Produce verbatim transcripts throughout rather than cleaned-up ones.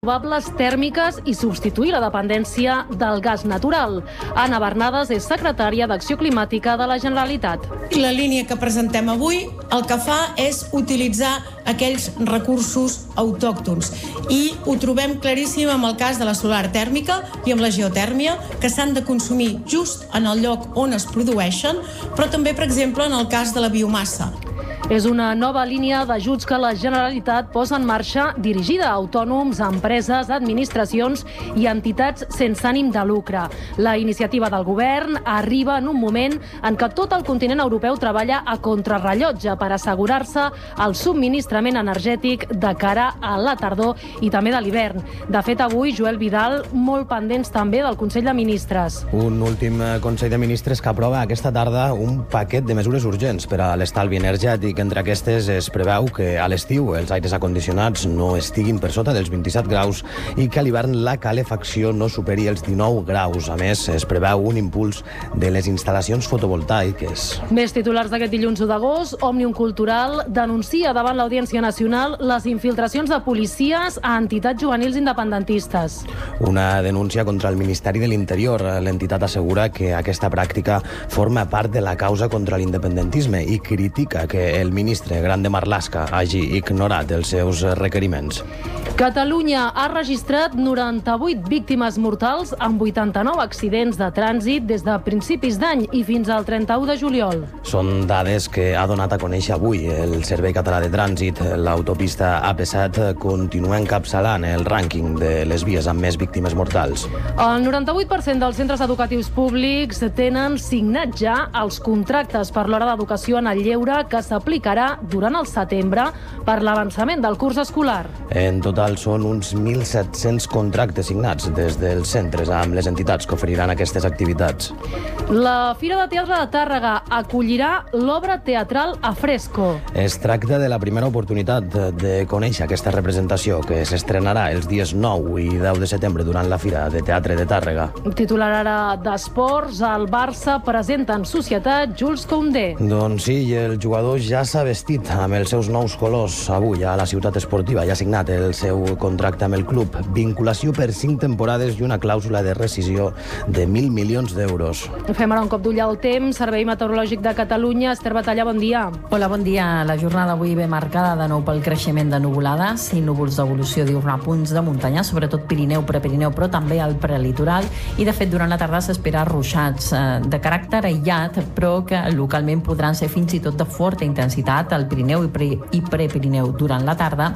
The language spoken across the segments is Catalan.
renovables tèrmiques i substituir la dependència del gas natural. Anna Bernades és secretària d'Acció Climàtica de la Generalitat. La línia que presentem avui el que fa és utilitzar aquells recursos autòctons i ho trobem claríssim amb el cas de la solar tèrmica i amb la geotèrmia, que s'han de consumir just en el lloc on es produeixen, però també, per exemple, en el cas de la biomassa. És una nova línia d'ajuts que la Generalitat posa en marxa dirigida a autònoms, empreses, administracions i entitats sense ànim de lucre. La iniciativa del govern arriba en un moment en què tot el continent europeu treballa a contrarrellotge per assegurar-se el subministrament energètic de cara a la tardor i també de l'hivern. De fet, avui, Joel Vidal, molt pendents també del Consell de Ministres. Un últim Consell de Ministres que aprova aquesta tarda un paquet de mesures urgents per a l'estalvi energètic. Entre aquestes es preveu que a l'estiu els aires acondicionats no estiguin per sota dels vint-i-set graus i que a l'hivern la calefacció no superi els dinou graus. A més, es preveu un impuls de les instal·lacions fotovoltaiques. Més titulars d'aquest dilluns u d'agost. Òmnium Cultural denuncia davant l'Audiència Nacional les infiltracions de policies a entitats juvenils independentistes. Una denúncia contra el Ministeri de l'Interior. L'entitat assegura que aquesta pràctica forma part de la causa contra l'independentisme i critica que el ministre Grande Marlaska hagi ignorat els seus requeriments. Catalunya ha registrat noranta-vuit víctimes mortals amb vuitanta-nou accidents de trànsit des de principis d'any i fins al trenta-u de juliol. Són dades que ha donat a conèixer avui el Servei Català de Trànsit. L'autopista A P set continua encapçalant el rànquing de les vies amb més víctimes mortals. El noranta-vuit per cent dels centres educatius públics tenen signat ja els contractes per l'hora d'educació en el lleure que s'aplicarà durant el setembre per l'avançament del curs escolar. En total són uns mil set-cents contractes signats des dels centres amb les entitats que oferiran aquestes activitats. La Fira de Teatre de Tàrrega acollirà l'obra teatral A Fresco. Es tracta de la primera oportunitat de conèixer aquesta representació que s'estrenarà els dies nou i deu de setembre durant la Fira de Teatre de Tàrrega. Titular ara d'Esports, el Barça presenta en societat Jules Koundé. Doncs sí, i el jugador ja s'ha vestit amb els seus nous colors avui a la ciutat esportiva. Ja ha signat el seu contracte amb el club. Vinculació per cinc temporades i una clàusula de rescisió de mil milions d'euros. Fem ara un cop d'ull al temps. Servei Meteorològic de Catalunya. Esther Batalla, bon dia. Hola, bon dia. La jornada avui ve marcada de nou pel creixement de nuvolades i núvols d'evolució diurna a punts de muntanya, sobretot Pirineu, Prepirineu, però també al prelitoral. I, de fet, durant la tarda s'espera ruixats eh, de caràcter aïllat, però que localment podran ser fins i tot de forta intensitat al Pirineu i, pre, i Prepirineu durant la tarda.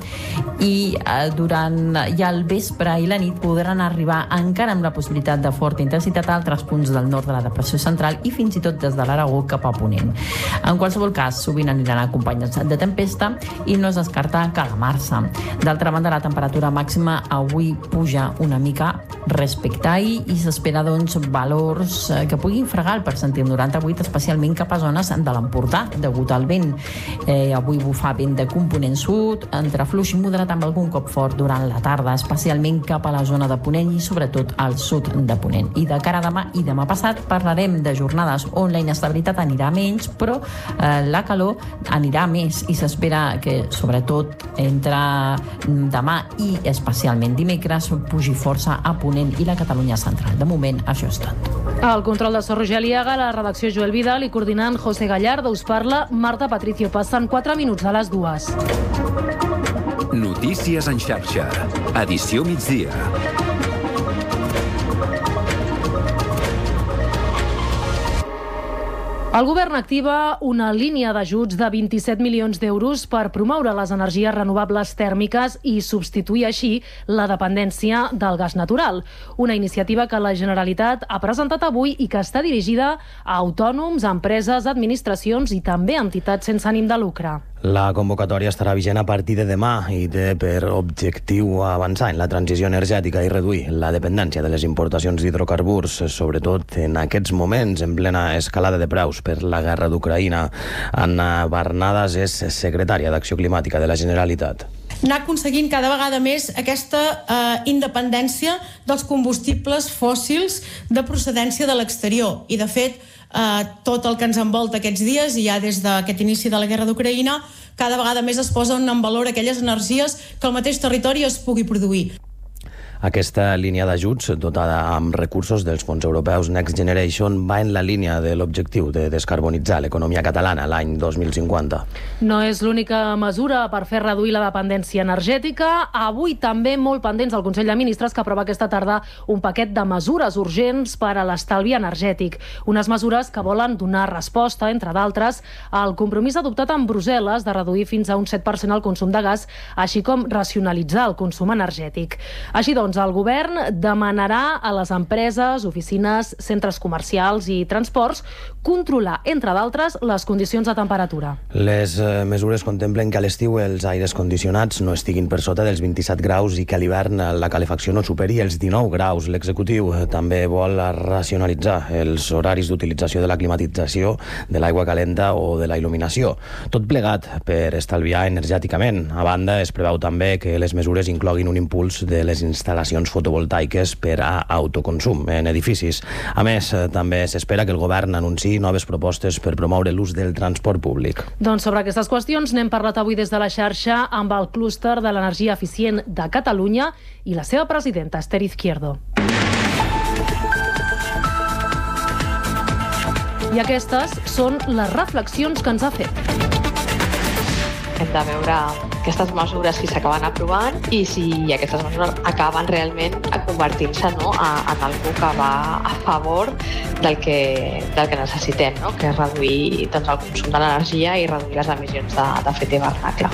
I eh, durant ja el vespre i la nit podran arribar encara amb la possibilitat de forta intensitat a altres punts del nord de la depressió central i fins i tot des de l'Aragó cap a Ponent. En qualsevol cas, sovint aniran acompanyats de tempesta i no es descarta calamar-se. D'altra banda, la temperatura màxima avui puja una mica respecte a ahir i s'espera doncs valors que puguin fregar el percentil noranta-vuit, especialment cap a zones de l'Empordà, degut al vent. Eh, avui bufa vent de component sud, entre fluix i moderat amb algun cop fort durant la tarda, especialment cap a la zona de Ponent i sobretot al sud de Ponent. I de cara a demà i demà passat parlarem de jornades on la inestabilitat anirà menys, però eh, la calor anirà més i s'espera que sobretot entre demà i especialment dimecres pugi força a Ponent i la Catalunya central. De moment, això és tot. El control de So Roger Aliaga, la redacció Joel Vidal i coordinant José Gallardo, us parla Marta Patricio. Passen quatre minuts a les dues. Notícies en xarxa. Edició migdia. El govern activa una línia d'ajuts de vint-i-set milions d'euros per promoure les energies renovables tèrmiques i substituir així la dependència del gas natural. Una iniciativa que la Generalitat ha presentat avui i que està dirigida a autònoms, empreses, administracions i també entitats sense ànim de lucre. La convocatòria estarà vigent a partir de demà i té per objectiu avançar en la transició energètica i reduir la dependència de les importacions d'hidrocarburs, sobretot en aquests moments en plena escalada de preus per la guerra d'Ucraïna. Anna Bernades és secretària d'Acció Climàtica de la Generalitat. Anar aconseguint cada vegada més aquesta eh, independència dels combustibles fòssils de procedència de l'exterior. I, de fet, eh, tot el que ens envolta aquests dies, i ja des d'aquest inici de la guerra d'Ucraïna, cada vegada més es posen en valor aquelles energies que al mateix territori es pugui produir. Aquesta línia d'ajuts, dotada amb recursos dels fons europeus Next Generation, va en la línia de l'objectiu de descarbonitzar l'economia catalana l'any dos mil cinquanta. No és l'única mesura per fer reduir la dependència energètica. Avui també molt pendents del Consell de Ministres, que aprova aquesta tarda un paquet de mesures urgents per a l'estalvi energètic. Unes mesures que volen donar resposta, entre d'altres, al compromís adoptat amb Brussel·les de reduir fins a un set per cent el consum de gas, així com racionalitzar el consum energètic. Així doncs, el govern demanarà a les empreses, oficines, centres comercials i transports controlar, entre d'altres, les condicions de temperatura. Les eh, mesures contemplen que a l'estiu els aires condicionats no estiguin per sota dels vint-i-set graus i que a l'hivern la calefacció no superi els dinou graus. L'executiu també vol racionalitzar els horaris d'utilització de la climatització, de l'aigua calenta o de la il·luminació. Tot plegat per estalviar energèticament. A banda, es preveu també que les mesures incloguin un impuls de les instal·lacions fotovoltaiques per a autoconsum en edificis. A més, també s'espera que el govern anunciï noves propostes per promoure l'ús del transport públic. Doncs sobre aquestes qüestions n'hem parlat avui des de la xarxa amb el clúster de l'energia eficient de Catalunya i la seva presidenta, Esther Izquierdo. I aquestes són les reflexions que ens ha fet. Hem de veure aquestes mesures si s'acaben aprovant i si aquestes mesures acaben realment convertint-se, no, a, en algú que va a favor del que, del que necessitem, no? Que és reduir, doncs, el consum de l'energia i reduir les emissions de, d'efecte hivernacle.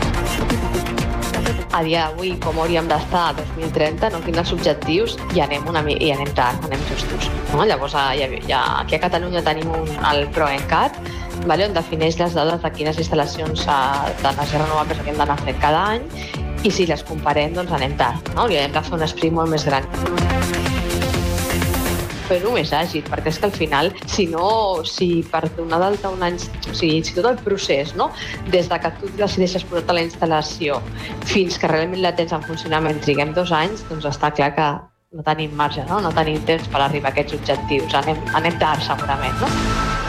A dia d'avui, com hauríem d'estar a dos mil trenta, no? Quins els objectius, i anem, una, i anem tard, anem justos. No? Llavors, ja, ja, aquí a Catalunya tenim un, el PROENCAT, vale, on defineix les dades de quines instal·lacions d'energies renovables que hem d'anar fent cada any, i si les comparem, doncs anem tard, no? Li hem de fer un sprint molt més gran. Fer-ho més àgil, perquè és que al final, si no, si per donar d'alta un any, o sigui, si tot el procés, no? Des de que tu decideixes posar-te la instal·lació fins que realment la tens en funcionament, triguem dos anys, doncs està clar que no tenim marge, no? No tenim temps per arribar a aquests objectius. Anem, anem tard, segurament, no?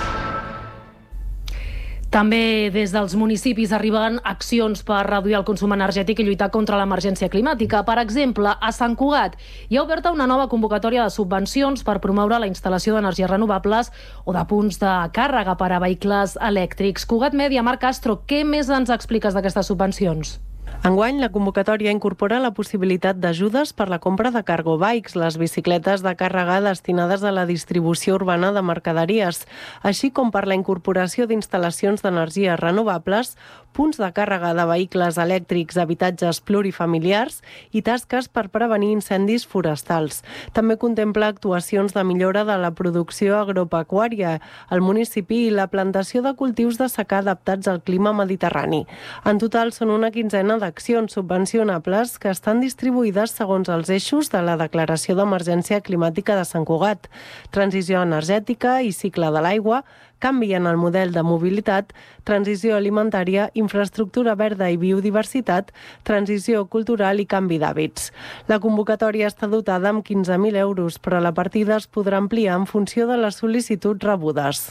També des dels municipis arriben accions per reduir el consum energètic i lluitar contra l'emergència climàtica. Per exemple, a Sant Cugat hi ha oberta una nova convocatòria de subvencions per promoure la instal·lació d'energies renovables o de punts de càrrega per a vehicles elèctrics. Cugat Mèdia, Marc Castro, què més ens expliques d'aquestes subvencions? Enguany, la convocatòria incorpora la possibilitat d'ajudes per la compra de cargo bikes, les bicicletes de càrrega destinades a la distribució urbana de mercaderies, així com per la incorporació d'instal·lacions d'energies renovables, punts de càrrega de vehicles elèctrics, habitatges plurifamiliars i tasques per prevenir incendis forestals. També contempla actuacions de millora de la producció agropecuària al municipi i la plantació de cultius de secà adaptats al clima mediterrani. En total, són una quinzena d'accions subvencionables que estan distribuïdes segons els eixos de la Declaració d'Emergència Climàtica de Sant Cugat: transició energètica i cicle de l'aigua, canvi en el model de mobilitat, transició alimentària, infraestructura verda i biodiversitat, transició cultural i canvi d'hàbits. La convocatòria està dotada amb quinze mil euros, però la partida es podrà ampliar en funció de les sol·licituds rebudes.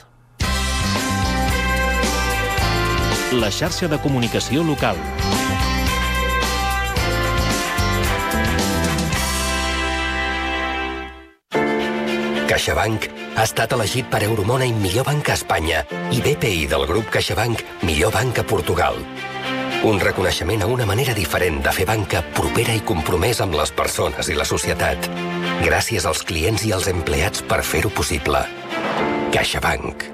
La xarxa de comunicació local. CaixaBank ha estat elegit per Euromoney millor banc a Espanya i B P I del grup CaixaBank millor banc a Portugal. Un reconeixement a una manera diferent de fer banca propera i compromès amb les persones i la societat. Gràcies als clients i als empleats per fer-ho possible. CaixaBank.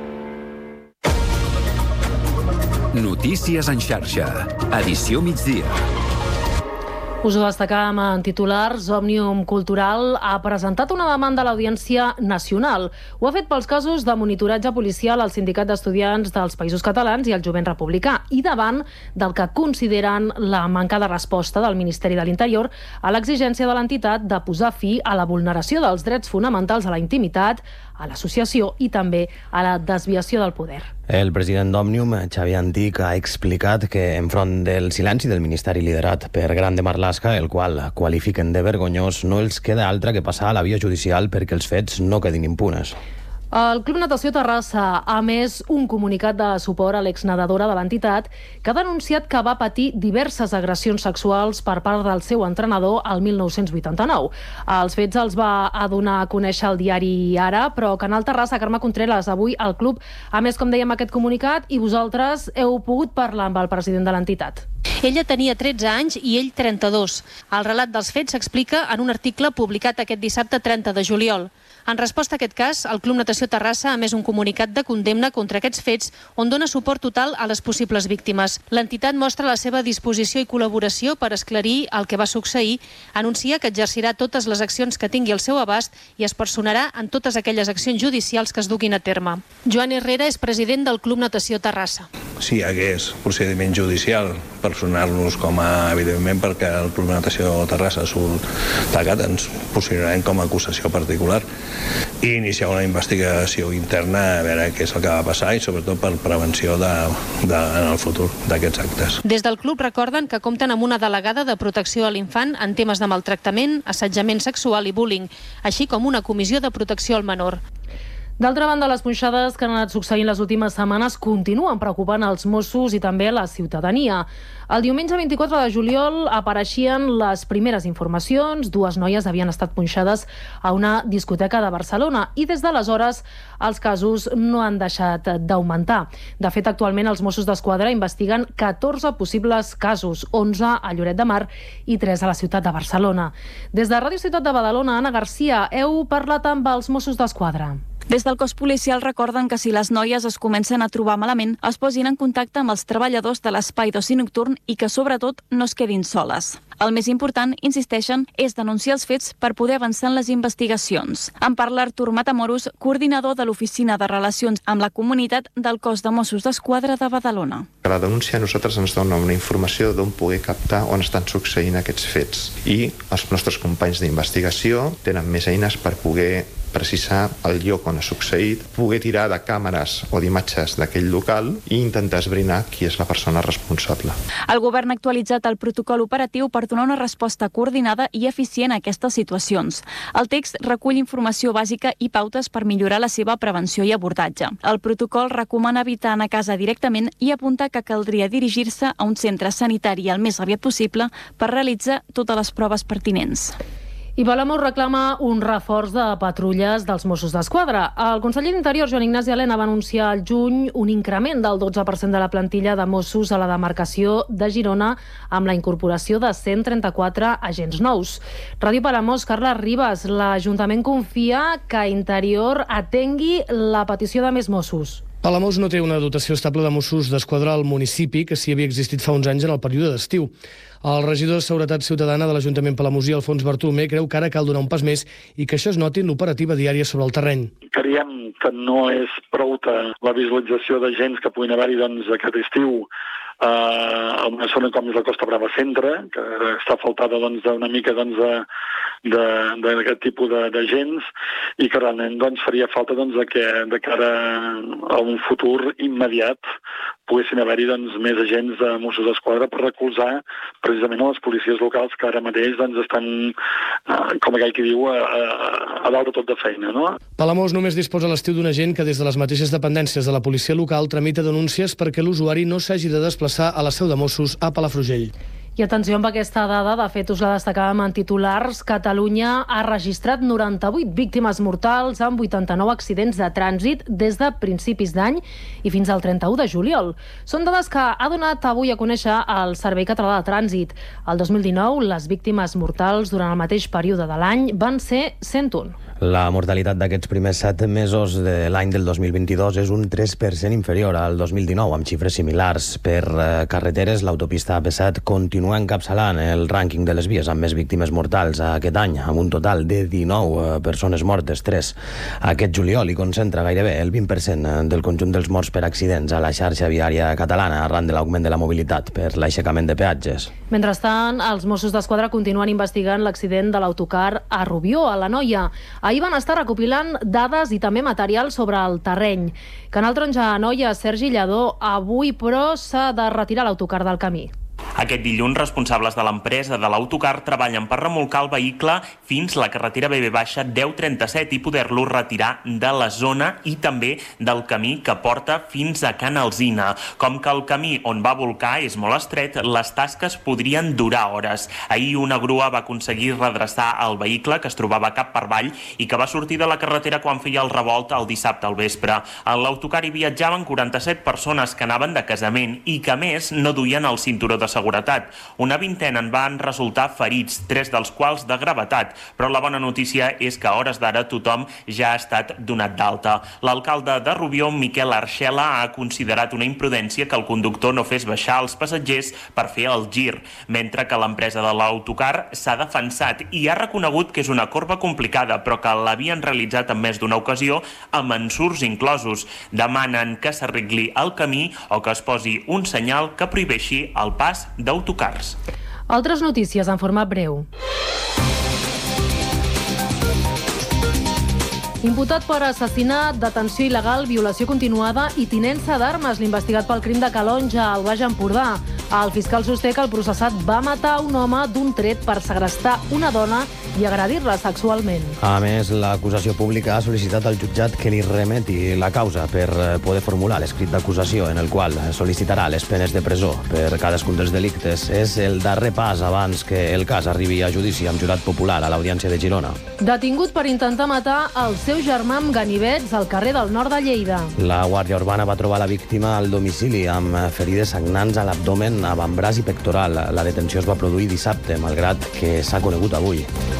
Notícies en xarxa. Edició migdia. Us ho destacàvem en titulars. Òmnium Cultural ha presentat una demanda a l'Audiència Nacional. Ho ha fet pels casos de monitoratge policial al Sindicat d'Estudiants dels Països Catalans i al Jovent Republicà i davant del que consideren la manca de resposta del Ministeri de l'Interior a l'exigència de l'entitat de posar fi a la vulneració dels drets fonamentals a la intimitat, a l'associació i també a la desviació del poder. El president d'Òmnium, Xavier Antic, ha explicat que enfront del silenci del Ministeri liderat per Grande Marlaska, el qual qualifiquen de vergonyós, no els queda altra que passar a la via judicial perquè els fets no quedin impunes. El Club Natació Terrassa ha emès un comunicat de suport a l'exnedadora de l'entitat que ha denunciat que va patir diverses agressions sexuals per part del seu entrenador al mil nou-cents vuitanta-nou. Els fets els va donar a conèixer el diari Ara, però Canal Terrassa, Carme Contreras, avui el club ha emès, com dèiem, aquest comunicat i vosaltres heu pogut parlar amb el president de l'entitat. Ella tenia tretze anys i ell trenta-dos. El relat dels fets s'explica en un article publicat aquest dissabte trenta de juliol. En resposta a aquest cas, el Club Natació Terrassa ha emès un comunicat de condemna contra aquests fets on dona suport total a les possibles víctimes. L'entitat mostra la seva disposició i col·laboració per esclarir el que va succeir, anuncia que exercirà totes les accions que tingui al seu abast i es personarà en totes aquelles accions judicials que es duguin a terme. Joan Herrera és president del Club Natació Terrassa. Si hi hagués procediment judicial, personar-nos com a, evidentment, perquè el Club Natació Terrassa surt tacat, ens posicionarem com a acusació particular i iniciar una investigació interna a veure què és el que va passar i sobretot per prevenció de, de, en el futur d'aquests actes. Des del club recorden que compten amb una delegada de protecció a l'infant en temes de maltractament, assetjament sexual i bullying, així com una comissió de protecció al menor. D'altra banda, les punxades que han anat succeint les últimes setmanes continuen preocupant els Mossos i també la ciutadania. El diumenge vint-i-quatre de juliol apareixien les primeres informacions. Dues noies havien estat punxades a una discoteca de Barcelona i des d'aleshores els casos no han deixat d'augmentar. De fet, actualment els Mossos d'Esquadra investiguen catorze possibles casos, onze a Lloret de Mar i tres a la ciutat de Barcelona. Des de Ràdio Ciutat de Badalona, Anna Garcia, heu parlat amb els Mossos d'Esquadra. Des del cos policial recorden que si les noies es comencen a trobar malament, es posin en contacte amb els treballadors de l'espai d'oci nocturn i que, sobretot, no es quedin soles. El més important, insisteixen, és denunciar els fets per poder avançar en les investigacions. En parla Artur Matamoros, coordinador de l'Oficina de Relacions amb la Comunitat del Cos de Mossos d'Esquadra de Badalona. La denúncia a nosaltres ens dona una informació d'on poder captar on estan succeint aquests fets i els nostres companys d'investigació tenen més eines per poder precisar el lloc on ha succeït, poder tirar de càmeres o d'imatges d'aquell local i intentar esbrinar qui és la persona responsable. El govern ha actualitzat el protocol operatiu per donar una resposta coordinada i eficient a aquestes situacions. El text recull informació bàsica i pautes per millorar la seva prevenció i abordatge. El protocol recomana evitar anar a casa directament i apunta que caldria dirigir-se a un centre sanitari el més aviat possible per realitzar totes les proves pertinents. I Palamós reclama un reforç de patrulles dels Mossos d'Esquadra. El conseller d'Interior, Joan Ignasi Elena, va anunciar al juny un increment del dotze per cent de la plantilla de Mossos a la demarcació de Girona amb la incorporació de cent trenta-quatre agents nous. Ràdio Palamós, Carla Ribas, l'Ajuntament confia que Interior atengui la petició de més Mossos. Palamós no té una dotació estable de Mossos d'Esquadra al municipi que sí havia existit fa uns anys en el període d'estiu. El regidor de Seguretat Ciutadana de l'Ajuntament palamosí, Alfons Bartolomé, creu que ara cal donar un pas més i que això es noti en l'operativa diària sobre el terreny. Creiem que no és prou la visualització d'agents que puguin haver-hi doncs, aquest estiu eh, a una zona com és la Costa Brava Centre, que està faltada doncs, una mica doncs, de d'aquest tipus d'agents i que realment doncs, faria falta doncs, de que de cara a un futur immediat poguessin haver-hi doncs, més agents de Mossos d'Esquadra per recolzar precisament a les policies locals que ara mateix doncs, estan, eh, com aquell que diu, a, a, a dalt de tot de feina. No? Palamós només disposa a l'estiu d'un agent que des de les mateixes dependències de la policia local tramita denúncies perquè l'usuari no s'hagi de desplaçar a la seu de Mossos a Palafrugell. I atenció amb aquesta dada, de fet us la destacàvem en titulars. Catalunya ha registrat noranta-vuit víctimes mortals amb vuitanta-nou accidents de trànsit des de principis d'any i fins al trenta-u de juliol. Són dades que ha donat avui a conèixer el Servei Català de Trànsit. El dos mil dinou, les víctimes mortals durant el mateix període de l'any van ser cent un. La mortalitat d'aquests primers set mesos de l'any del dos mil vint-i-dos és un tres per cent inferior al dos mil dinou, amb xifres similars. Per eh, carreteres, l'autopista A P set continua encapçalant el rànquing de les vies amb més víctimes mortals aquest any, amb un total de dinou eh, persones mortes, tres aquest juliol, i concentra gairebé el vint per cent del conjunt dels morts per accidents a la xarxa viària catalana arran de l'augment de la mobilitat per l'aixecament de peatges. Mentrestant, els Mossos d'Esquadra continuen investigant l'accident de l'autocar a Rubió, a l'Anoia. Ahir van estar recopilant dades i també material sobre el terreny. Canal Taronja Anoia, Sergi Lladó, avui però s'ha de retirar l'autocar del camí. Aquest dilluns, responsables de l'empresa de l'autocar treballen per remolcar el vehicle fins la carretera B B deu trenta-set i poder-lo retirar de la zona i també del camí que porta fins a Can Alzina. Com que el camí on va volcar és molt estret, les tasques podrien durar hores. Ahir una grua va aconseguir redreçar el vehicle que es trobava cap per avall i que va sortir de la carretera quan feia el revolt el dissabte al vespre. En l'autocar hi viatjaven quaranta-set persones que anaven de casament i que, a més, no duien el cinturó de seguretat. Una vintena en van resultar ferits, tres dels quals de gravetat, però la bona notícia és que a hores d'ara tothom ja ha estat donat d'alta. L'alcalde de Rubió, Miquel Arxela, ha considerat una imprudència que el conductor no fes baixar els passatgers per fer el gir, mentre que l'empresa de l'autocar s'ha defensat i ha reconegut que és una corba complicada, però que l'havien realitzat en més d'una ocasió amb ensurts inclosos. Demanen que s'arregli el camí o que es posi un senyal que prohibeixi el pas d'autocars. Altres notícies en format breu. Imputat per assassinat, detenció il·legal, violació continuada i tinença d'armes, l'investigat pel crim de Calonja, al Baix Empordà. El fiscal sosté que el processat va matar un home d'un tret per segrestar una dona i agredir-la sexualment. A més, l'acusació pública ha sol·licitat al jutjat que li remeti la causa per poder formular l'escrit d'acusació en el qual sol·licitarà les penes de presó per cadascun dels delictes. És el darrer pas abans que el cas arribi a judici amb jurat popular a l'Audiència de Girona. Detingut per intentar matar el seu germà amb ganivets al carrer del nord de Lleida. La Guàrdia Urbana va trobar la víctima al domicili amb ferides sagnants a l'abdomen, avantbraç i pectoral. La detenció es va produir dissabte, malgrat que s'ha conegut avui.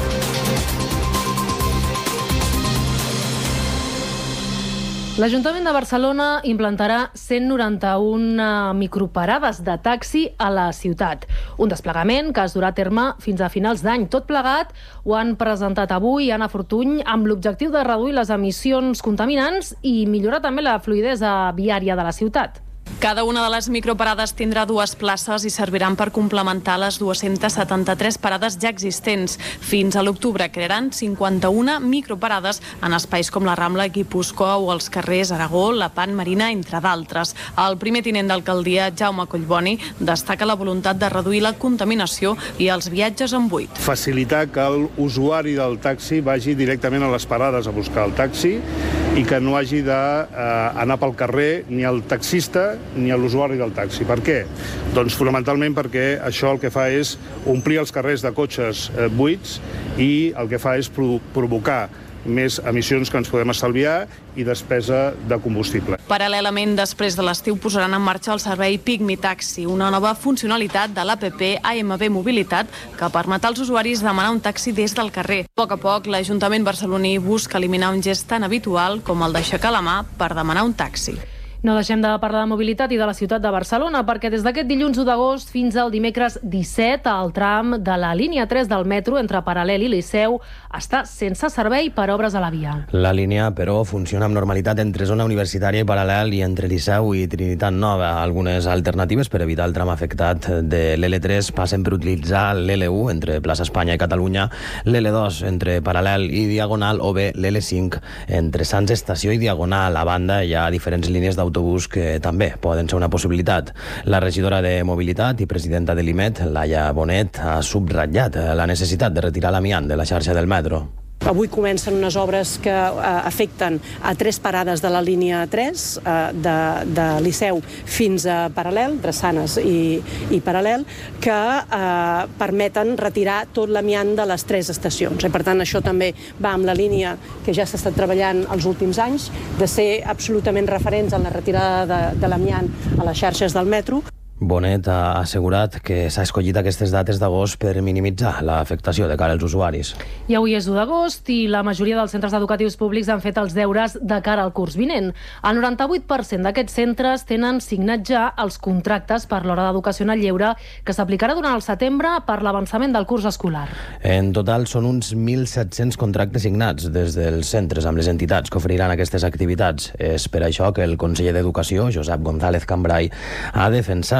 L'Ajuntament de Barcelona implantarà cent noranta-un microparades de taxi a la ciutat. Un desplegament que es durà a terme fins a finals d'any. Tot plegat ho han presentat avui Anna Fortuny amb l'objectiu de reduir les emissions contaminants i millorar també la fluïdesa viària de la ciutat. Cada una de les microparades tindrà dues places i serviran per complementar les dues-centes setanta-tres parades ja existents. Fins a l'octubre crearan cinquanta-una microparades en espais com la Rambla, Guipúscoa o els carrers Aragó, Lepant, Marina, entre d'altres. El primer tinent d'alcaldia, Jaume Collboni, destaca la voluntat de reduir la contaminació i els viatges en buit. Facilitar que l'usuari del taxi vagi directament a les parades a buscar el taxi i que no hagi d'anar pel carrer ni el taxista ni a l'usuari del taxi. Per què? Doncs fonamentalment perquè això el que fa és omplir els carrers de cotxes eh, buits i el que fa és pro provocar més emissions que ens podem estalviar i despesa de combustible. Paral·lelament, després de l'estiu posaran en marxa el servei Pigmi Taxi, una nova funcionalitat de l'A P P A M B Mobilitat que permet als usuaris demanar un taxi des del carrer. A poc a poc, l'Ajuntament barceloní busca eliminar un gest tan habitual com el d'aixecar la mà per demanar un taxi. No deixem de parlar de mobilitat i de la ciutat de Barcelona, perquè des d'aquest dilluns u d'agost fins al dimecres disset, el tram de la línia tres del metro entre Paral·lel i Liceu està sense servei per obres a la via. La línia, però, funciona amb normalitat entre zona universitària i Paral·lel i entre Liceu i Trinitat Nova. Algunes alternatives per evitar el tram afectat de l'L tres passen per utilitzar l'L u entre plaça Espanya i Catalunya, l'L dos entre Paral·lel i Diagonal o bé l'L cinc entre Sants Estació i Diagonal. A banda, hi ha diferents línies d'autobús autobús que també poden ser una possibilitat. La regidora de Mobilitat i presidenta de l'I M E T, Laia Bonet, ha subratllat la necessitat de retirar l'amiant de la xarxa del metro. Avui comencen unes obres que eh, afecten a tres parades de la línia tres, eh, de, de Liceu fins a Paral·lel, Drassanes i, i Paral·lel, que eh, permeten retirar tot l'amiant de les tres estacions. I, per tant, això també va amb la línia que ja s'ha estat treballant els últims anys, de ser absolutament referents en la retirada de, de l'amiant a les xarxes del metro. Bonet ha assegurat que s'ha escollit aquestes dates d'agost per minimitzar l'afectació de cara als usuaris. I avui és u d'agost i la majoria dels centres educatius públics han fet els deures de cara al curs vinent. El noranta-vuit per cent d'aquests centres tenen signat ja els contractes per l'hora d'educació en el lleure que s'aplicarà durant el setembre per l'avançament del curs escolar. En total són uns mil set-cents contractes signats des dels centres amb les entitats que oferiran aquestes activitats. És per això que el conseller d'Educació, Josep González Cambrai, ha defensat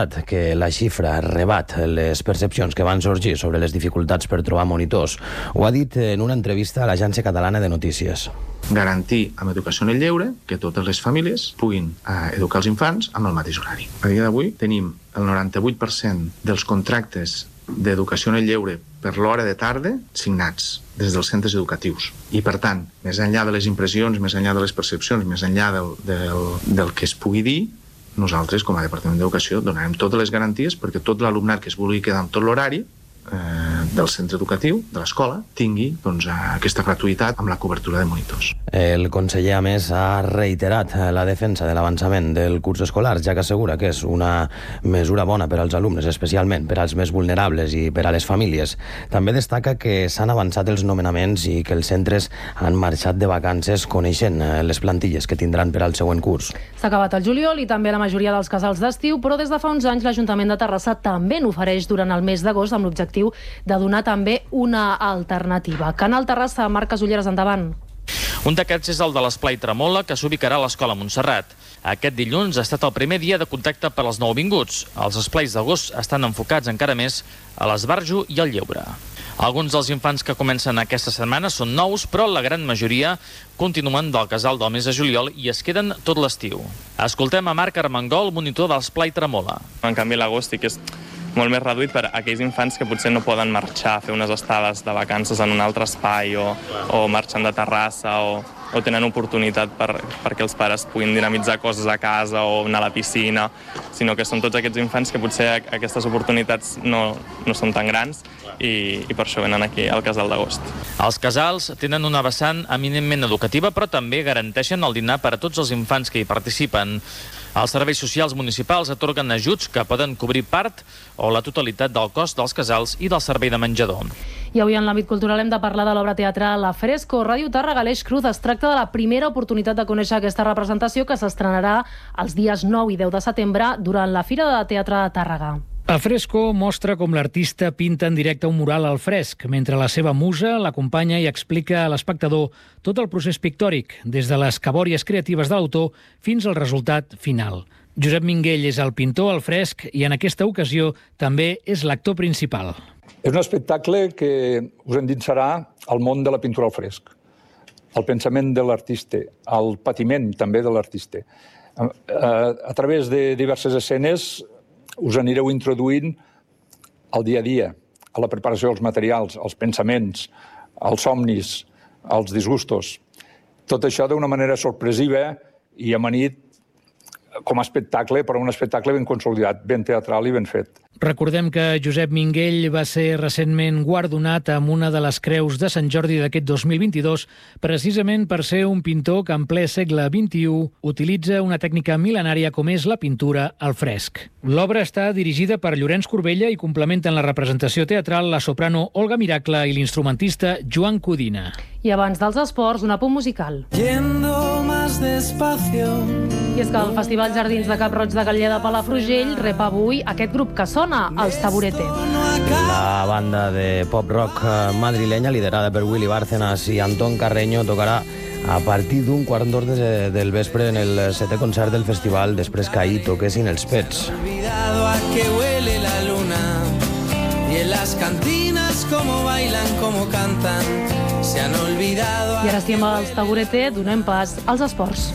veritat que la xifra rebat les percepcions que van sorgir sobre les dificultats per trobar monitors. Ho ha dit en una entrevista a l'Agència Catalana de Notícies. Garantir amb educació en el lleure que totes les famílies puguin eh, educar els infants amb el mateix horari. A dia d'avui tenim el noranta-vuit per cent dels contractes d'educació en el lleure per l'hora de tarda signats des dels centres educatius. I, per tant, més enllà de les impressions, més enllà de les percepcions, més enllà del, del, del que es pugui dir, nosaltres, com a Departament d'Educació, donarem totes les garanties perquè tot l'alumnat que es vulgui quedar amb tot l'horari eh, del centre educatiu, de l'escola, tingui doncs, aquesta gratuïtat amb la cobertura de monitors. El conseller, a més, ha reiterat la defensa de l'avançament del curs escolar, ja que assegura que és una mesura bona per als alumnes, especialment per als més vulnerables i per a les famílies. També destaca que s'han avançat els nomenaments i que els centres han marxat de vacances coneixent les plantilles que tindran per al següent curs. S'ha acabat el juliol i també la majoria dels casals d'estiu, però des de fa uns anys l'Ajuntament de Terrassa també n'ofereix durant el mes d'agost amb l'objectiu de donar també una alternativa. Canal Terrassa, Marc Casulleres, endavant. Un d'aquests és el de l'Esplai Tremola, que s'ubicarà a l'Escola Montserrat. Aquest dilluns ha estat el primer dia de contacte per als nouvinguts. Els esplais d'agost estan enfocats encara més a l'esbarjo i al lleure. Alguns dels infants que comencen aquesta setmana són nous, però la gran majoria continuen del casal del mes de juliol i es queden tot l'estiu. Escoltem a Marc Armengol, monitor de l'Esplai Tremola. En canvi, l'agost sí que és molt més reduït per a aquells infants que potser no poden marxar a fer unes estades de vacances en un altre espai o, o marxen de Terrassa o, o tenen oportunitat per, perquè els pares puguin dinamitzar coses a casa o anar a la piscina, sinó que són tots aquests infants que potser aquestes oportunitats no, no són tan grans i, i per això venen aquí al casal d'agost. Els casals tenen una vessant eminentment educativa, però també garanteixen el dinar per a tots els infants que hi participen. Els serveis socials municipals atorguen ajuts que poden cobrir part o la totalitat del cost dels casals i del servei de menjador. I avui en l'àmbit cultural hem de parlar de l'obra teatral A Fresco. Ràdio Tàrrega, Aleix Cruz. Es tracta de la primera oportunitat de conèixer aquesta representació que s'estrenarà els dies nou i deu de setembre durant la Fira de Teatre de Tàrrega. A Fresco mostra com l'artista pinta en directe un mural al fresc, mentre la seva musa l'acompanya i explica a l'espectador tot el procés pictòric, des de les cabòries creatives de l'autor fins al resultat final. Josep Minguell és el pintor al fresc i en aquesta ocasió també és l'actor principal. És un espectacle que us endinsarà al món de la pintura al fresc, el pensament de l'artista, el patiment també de l'artista. A través de diverses escenes us anireu introduint al dia a dia, a la preparació dels materials, als pensaments, als somnis, als disgustos. Tot això d'una manera sorpresiva i amanit com a espectacle, però un espectacle ben consolidat, ben teatral i ben fet. Recordem que Josep Minguell va ser recentment guardonat amb una de les creus de Sant Jordi d'aquest dos mil vint-i-dos, precisament per ser un pintor que en ple segle vint-i-u utilitza una tècnica mil·lenària com és la pintura al fresc. L'obra està dirigida per Llorenç Corbella i complementen la representació teatral la soprano Olga Miracle i l'instrumentista Joan Codina. I abans dels esports, un apunt musical. Yendo más despacio. I és que el Festival Jardins de Cap-roig de Galleda de Palafrugell rep avui aquest grup que sona, els Taburete. La banda de pop-rock madrilenya, liderada per Willy Bárcenas i Antón Carreño, tocarà a partir d'un quart d'hora del vespre en el setè concert del festival, després que ahir toquessin els Pets. Olvidado a que huele la luna y en las cantinas como bailan, como cantan, se han olvidado. I ara estem als Taburete, donem pas als esports.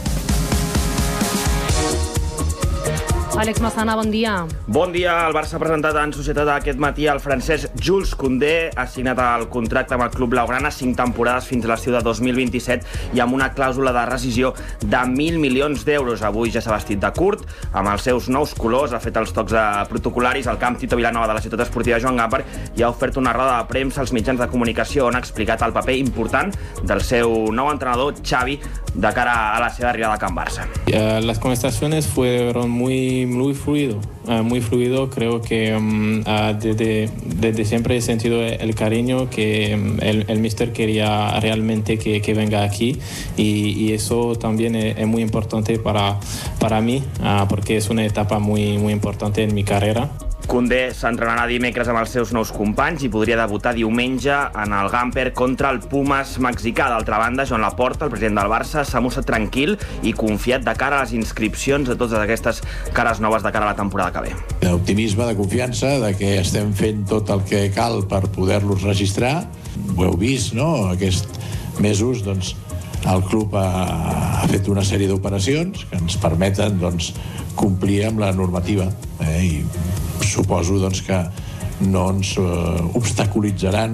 Àlex Massana, bon dia. Bon dia. El Barça ha presentat en societat aquest matí el francès Jules Koundé. Ha signat el contracte amb el club blaugrana, cinc temporades fins a l'estiu de dos mil vint-i-set i amb una clàusula de rescisió de mil milions d'euros. Avui ja s'ha vestit de curt, amb els seus nous colors, ha fet els tocs protocolaris al camp Tito Vilanova de la ciutat esportiva Joan Gamper i ha ofert una roda de premsa als mitjans de comunicació on ha explicat el paper important del seu nou entrenador, Xavi, de cara a la seva arribada a Can Barça. Uh, las conversaciones fueron muy, muy fluido, uh, muy fluido. Creo que um, uh, desde, desde siempre he sentido el cariño que um, el, el míster quería realmente que, que venga aquí y, y eso también es, es muy importante para, para mí uh, porque es una etapa muy, muy importante en mi carrera. Koundé s'entrenarà dimecres amb els seus nous companys i podria debutar diumenge en el Gamper contra el Pumas mexicà. D'altra banda, Joan Laporta, el president del Barça, s'ha mostrat tranquil i confiat de cara a les inscripcions de totes aquestes cares noves de cara a la temporada que ve. D'optimisme, de confiança, de que estem fent tot el que cal per poder-los registrar. Ho heu vist, no? Aquests mesos, doncs, el club ha, ha fet una sèrie d'operacions que ens permeten, doncs, complir amb la normativa. Eh? I suposo, doncs, que no ens eh, obstaculitzaran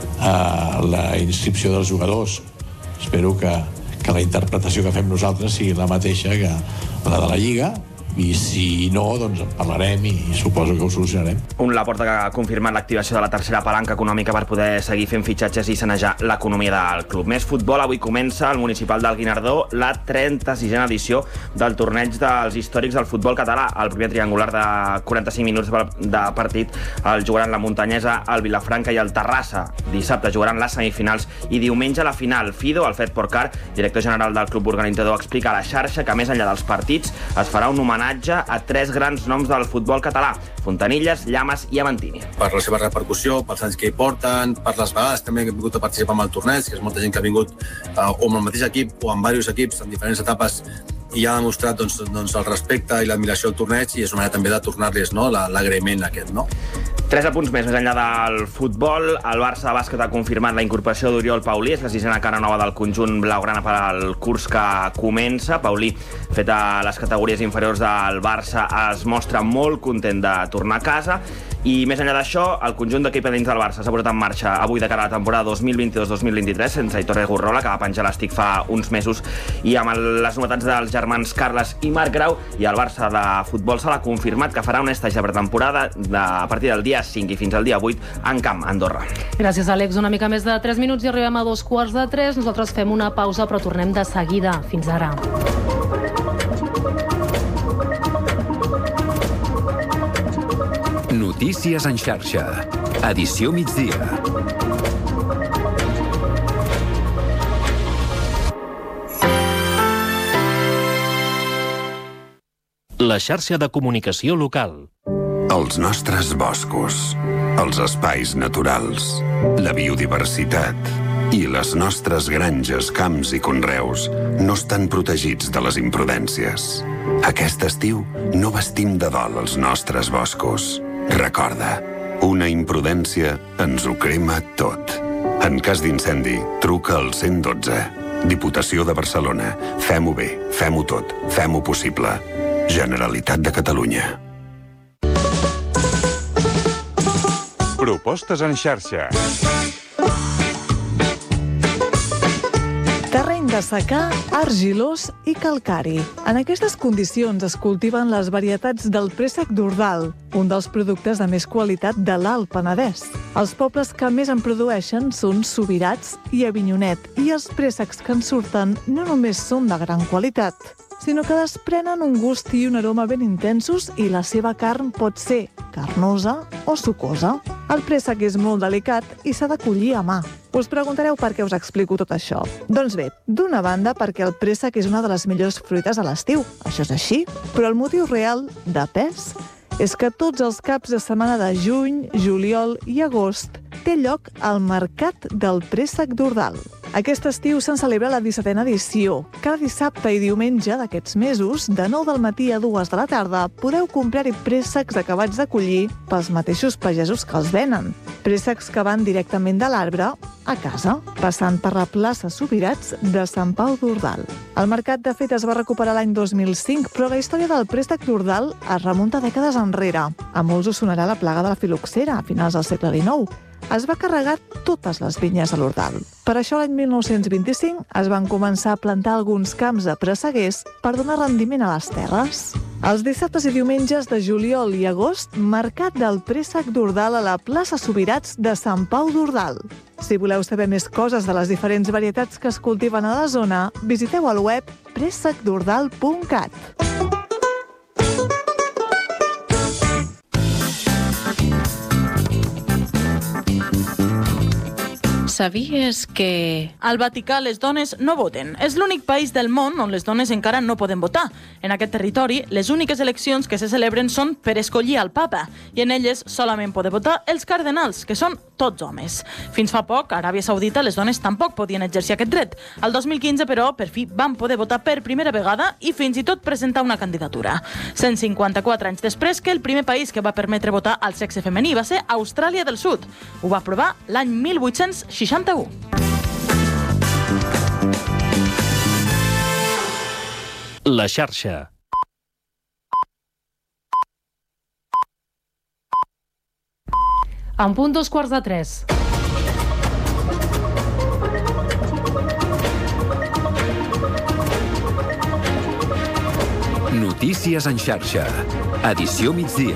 eh, la inscripció dels jugadors. Espero que, que la interpretació que fem nosaltres sigui la mateixa que la de la Lliga, i si no, doncs en parlarem i suposo que ho solucionarem. Un Laporta que ha confirmat l'activació de la tercera palanca econòmica per poder seguir fent fitxatges i sanejar l'economia del club. Més futbol, avui comença al Municipal del Guinardó la trenta-sisena edició del torneig dels històrics del futbol català. El primer triangular de quaranta-cinc minuts de partit el jugaran la Muntanyesa, el Vilafranca i el Terrassa. Dissabte jugaran les semifinals i diumenge la final. Fido, Alfred Porcar, director general del club organitzador, explica a la xarxa que més enllà dels partits es farà un homenatge a tres grans noms del futbol català: Fontanilles, Llamas i Aventini. Per la seva repercussió, pels anys que hi porten, per les vegades també que hem vingut a participar en el torneig, que és molta gent que ha vingut eh, o amb el mateix equip o amb diversos equips en diferents etapes i ha demostrat doncs, doncs, el respecte i l'admiració al torneig, i és una manera també de tornar-los, no, l'agraïment aquest, no? Tres apunts més, més enllà del futbol. El Barça de bàsquet ha confirmat la incorporació d'Oriol Paulí, és la sisena cara nova del conjunt blaugrana per al curs que comença. Paulí, fet a les categories inferiors del Barça, es mostra molt content de tornar a casa. I més enllà d'això, el conjunt d'equip dins del Barça s'ha posat en marxa avui de cara a la temporada dos mil vint-i-dos dos mil vint-i-tres sense Aitor Egurrola, que va penjar l'estic fa uns mesos, i amb les novetats dels germans Carles i Marc Grau. I el Barça de futbol se l'ha confirmat que farà un estatge de pretemporada a partir del dia cinc i fins al dia vuit en camp a Andorra. Gràcies, Àlex. Una mica més de tres minuts i arribem a dos quarts de tres. Nosaltres fem una pausa, però tornem de seguida. Fins ara. Notícies en xarxa. Edició migdia. La xarxa de comunicació local. Els nostres boscos, els espais naturals, la biodiversitat i les nostres granges, camps i conreus no estan protegits de les imprudències. Aquest estiu no vestim de dol els nostres boscos. Recorda, una imprudència ens ho crema tot. En cas d'incendi, truca al cent i dotze. Diputació de Barcelona. Fem-ho bé, fem-ho tot, fem-ho possible. Generalitat de Catalunya. Propostes en xarxa. Terreny de secà, argilós i calcari. En aquestes condicions es cultiven les varietats del préssec d'Ordal, un dels productes de més qualitat de l'Alt Penedès. Els pobles que més en produeixen són Subirats i Avinyonet, i els préssecs que en surten no només són de gran qualitat, sinó que desprenen un gust i un aroma ben intensos, i la seva carn pot ser carnosa o sucosa. El préssec és molt delicat i s'ha de collir a mà. Us preguntareu per què us explico tot això. Doncs bé, d'una banda perquè el préssec és una de les millors fruites a l'estiu. Això és així, però el motiu real, de pes, és que tots els caps de setmana de juny, juliol i agost té lloc el Mercat del Préssec d'Ordal. Aquest estiu se'n celebra la dissetena edició. Cada dissabte i diumenge d'aquests mesos, de nou del matí a dues de la tarda, podeu comprar-hi préssecs acabats de collir pels mateixos pagesos que els venen. Préssecs que van directament de l'arbre a casa, passant per la plaça Subirats de Sant Pau d'Ordal. El mercat, de fet, es va recuperar l'any dos mil cinc, però la història del préssec d'Ordal es remunta dècades enrere. A molts us sonarà la plaga de la filoxera, a finals del segle dinou. Es va carregar totes les vinyes a l'Ordal. Per això, l'any mil nou-cents vint-i-cinc, es van començar a plantar alguns camps de presseguers per donar rendiment a les terres. Els dissabtes i diumenges de juliol i agost, Mercat del Préssec d'Ordal a la plaça Subirats de Sant Pau d'Ordal. Si voleu saber més coses de les diferents varietats que es cultiven a la zona, visiteu el web préssec d'ordal punt cat. Sabies que... Al Vaticà les dones no voten. És l'únic país del món on les dones encara no poden votar. En aquest territori, les úniques eleccions que se celebren són per escollir el papa, i en elles solament poden votar els cardenals, que són tots homes. Fins fa poc, a Aràbia Saudita, les dones tampoc podien exercir aquest dret. El dos mil quinze, però, per fi van poder votar per primera vegada i fins i tot presentar una candidatura. cent cinquanta-quatre anys després, que el primer país que va permetre votar al sexe femení va ser Austràlia del Sud. Ho va aprovar l'any mil vuit-cents seixanta-u. La xarxa. En punt dos quarts de tres. Notícies en xarxa. Edició migdia.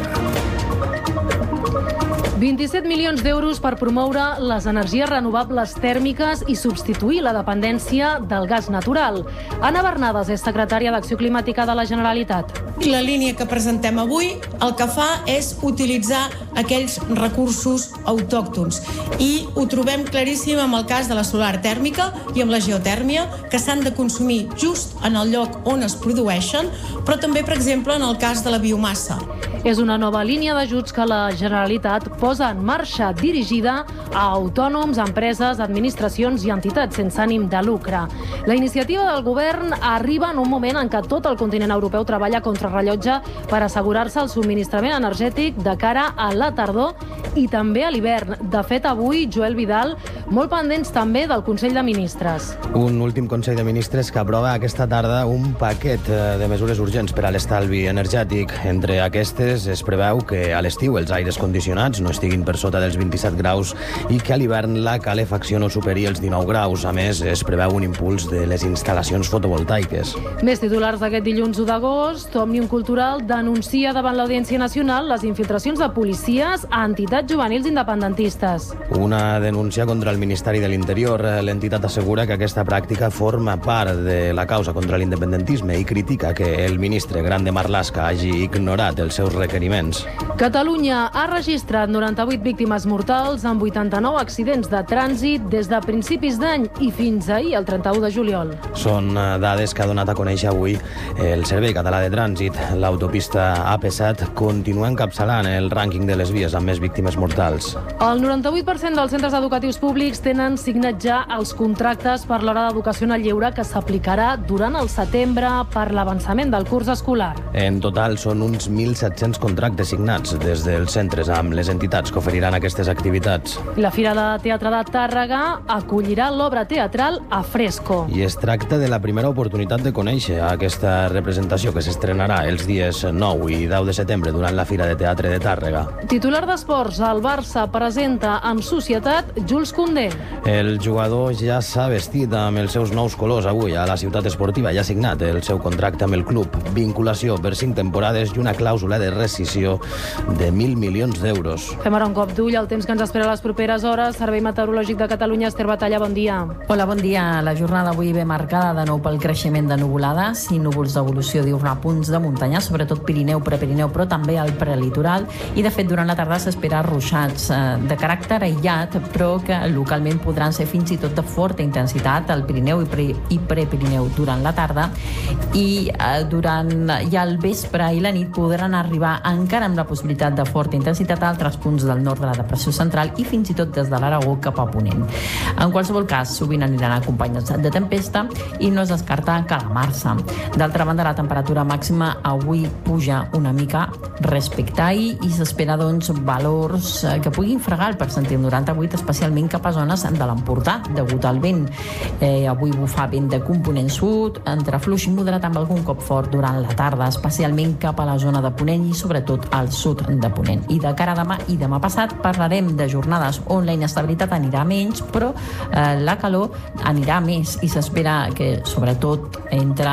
vint-i-set milions d'euros per promoure les energies renovables tèrmiques i substituir la dependència del gas natural. Anna Bernades és secretària d'Acció Climàtica de la Generalitat. La línia que presentem avui el que fa és utilitzar aquells recursos autòctons i ho trobem claríssim amb el cas de la solar tèrmica i amb la geotèrmia, que s'han de consumir just en el lloc on es produeixen, però també, per exemple, en el cas de la biomassa. És una nova línia d'ajuts que la Generalitat posa en marxa, dirigida a autònoms, empreses, administracions i entitats sense ànim de lucre. La iniciativa del govern arriba en un moment en què tot el continent europeu treballa contra rellotge per assegurar-se el subministrament energètic de cara a la tardor i també a l'hivern. De fet, avui, Joel Vidal, molt pendents també del Consell de Ministres. Un últim Consell de Ministres que aprova aquesta tarda un paquet de mesures urgents per a l'estalvi energètic. Entre aquestes es preveu que a l'estiu els aires condicionats no estiguin per sota dels vint-i-set graus i que a l'hivern la calefacció no superi els dinou graus. A més, es preveu un impuls de les instal·lacions fotovoltaiques. Més titulars d'aquest dilluns u d'agost. Òmnium Cultural denuncia davant l'Audiència Nacional les infiltracions de policies a entitats juvenils independentistes. Una denúncia contra el Ministeri de l'Interior. L'entitat assegura que aquesta pràctica forma part de la causa contra l'independentisme i critica que el ministre Grande Marlaska hagi ignorat els seus requeriments. Catalunya ha registrat noranta-vuit víctimes mortals en vuitanta-nou accidents de trànsit des de principis d'any i fins ahir, el trenta-u de juliol. Són dades que ha donat a conèixer avui el Servei Català de Trànsit. L'autopista A P set continua encapçalant el rànquing de les vies amb més víctimes mortals. El noranta-vuit per cent dels centres educatius públics tenen signat ja els contractes per l'hora d'educació en el lleure que s'aplicarà durant el setembre per l'avançament del curs escolar. En total són uns mil set-cents contractes signats des dels centres amb les entitats que oferiran aquestes activitats. La Fira de Teatre de Tàrrega acollirà l'obra teatral A Fresco. I es tracta de la primera oportunitat de conèixer aquesta representació que s'estrenarà els dies nou i deu de setembre durant la Fira de Teatre de Tàrrega. Titular d'esports, el Barça presenta en societat Jules Koundé. El jugador ja s'ha vestit amb els seus nous colors avui a la ciutat esportiva. Ja ha signat el seu contracte amb el club. Vinculació per cinc temporades i una clàusula de rescissió de mil milions d'euros. Fem ara un cop d'ull al temps que ens espera a les properes hores. Servei Meteorològic de Catalunya, Esther Batalla, bon dia. Hola, bon dia. La jornada avui ve marcada de nou pel creixement de nuvolades i núvols d'evolució diurna a punts de muntanya, sobretot Pirineu, Prepirineu, però també al prelitoral. I, de fet, durant la tarda s'espera ruixats eh, de caràcter aïllat, però que localment podran ser fins i tot de forta intensitat al Pirineu i, pre i Prepirineu durant la tarda. I eh, durant ja el vespre i la nit podran arribar encara amb la possibilitat de forta intensitat a altres punts del nord de la depressió central i fins i tot des de l'Aragó cap a Ponent. En qualsevol cas, sovint aniran acompanyats de tempesta i no es descarta calamar-se. D'altra banda, la temperatura màxima avui puja una mica respecte a ahir i s'espera, doncs, valors que puguin fregar el percentil noranta-vuit, especialment cap a zones de l'Empordà, degut al vent. Eh, avui bufa vent de component sud, entre fluix i moderat amb algun cop fort durant la tarda, especialment cap a la zona de Ponent i sobretot al sud de Ponent. I de cara a demà i demà passat parlarem de jornades on la inestabilitat anirà menys, però eh, la calor anirà més i s'espera que, sobretot, entre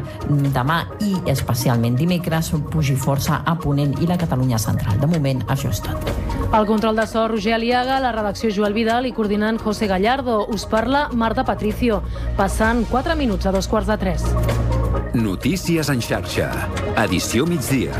demà i especialment dimecres, pugi força a Ponent i la Catalunya central. De moment, això és tot. El control de so, Roger Aliaga, la redacció Joel Vidal i coordinant José Gallardo. Us parla Marta Patricio. Passant quatre minuts a dos quarts de tres. Notícies en xarxa. Edició migdia.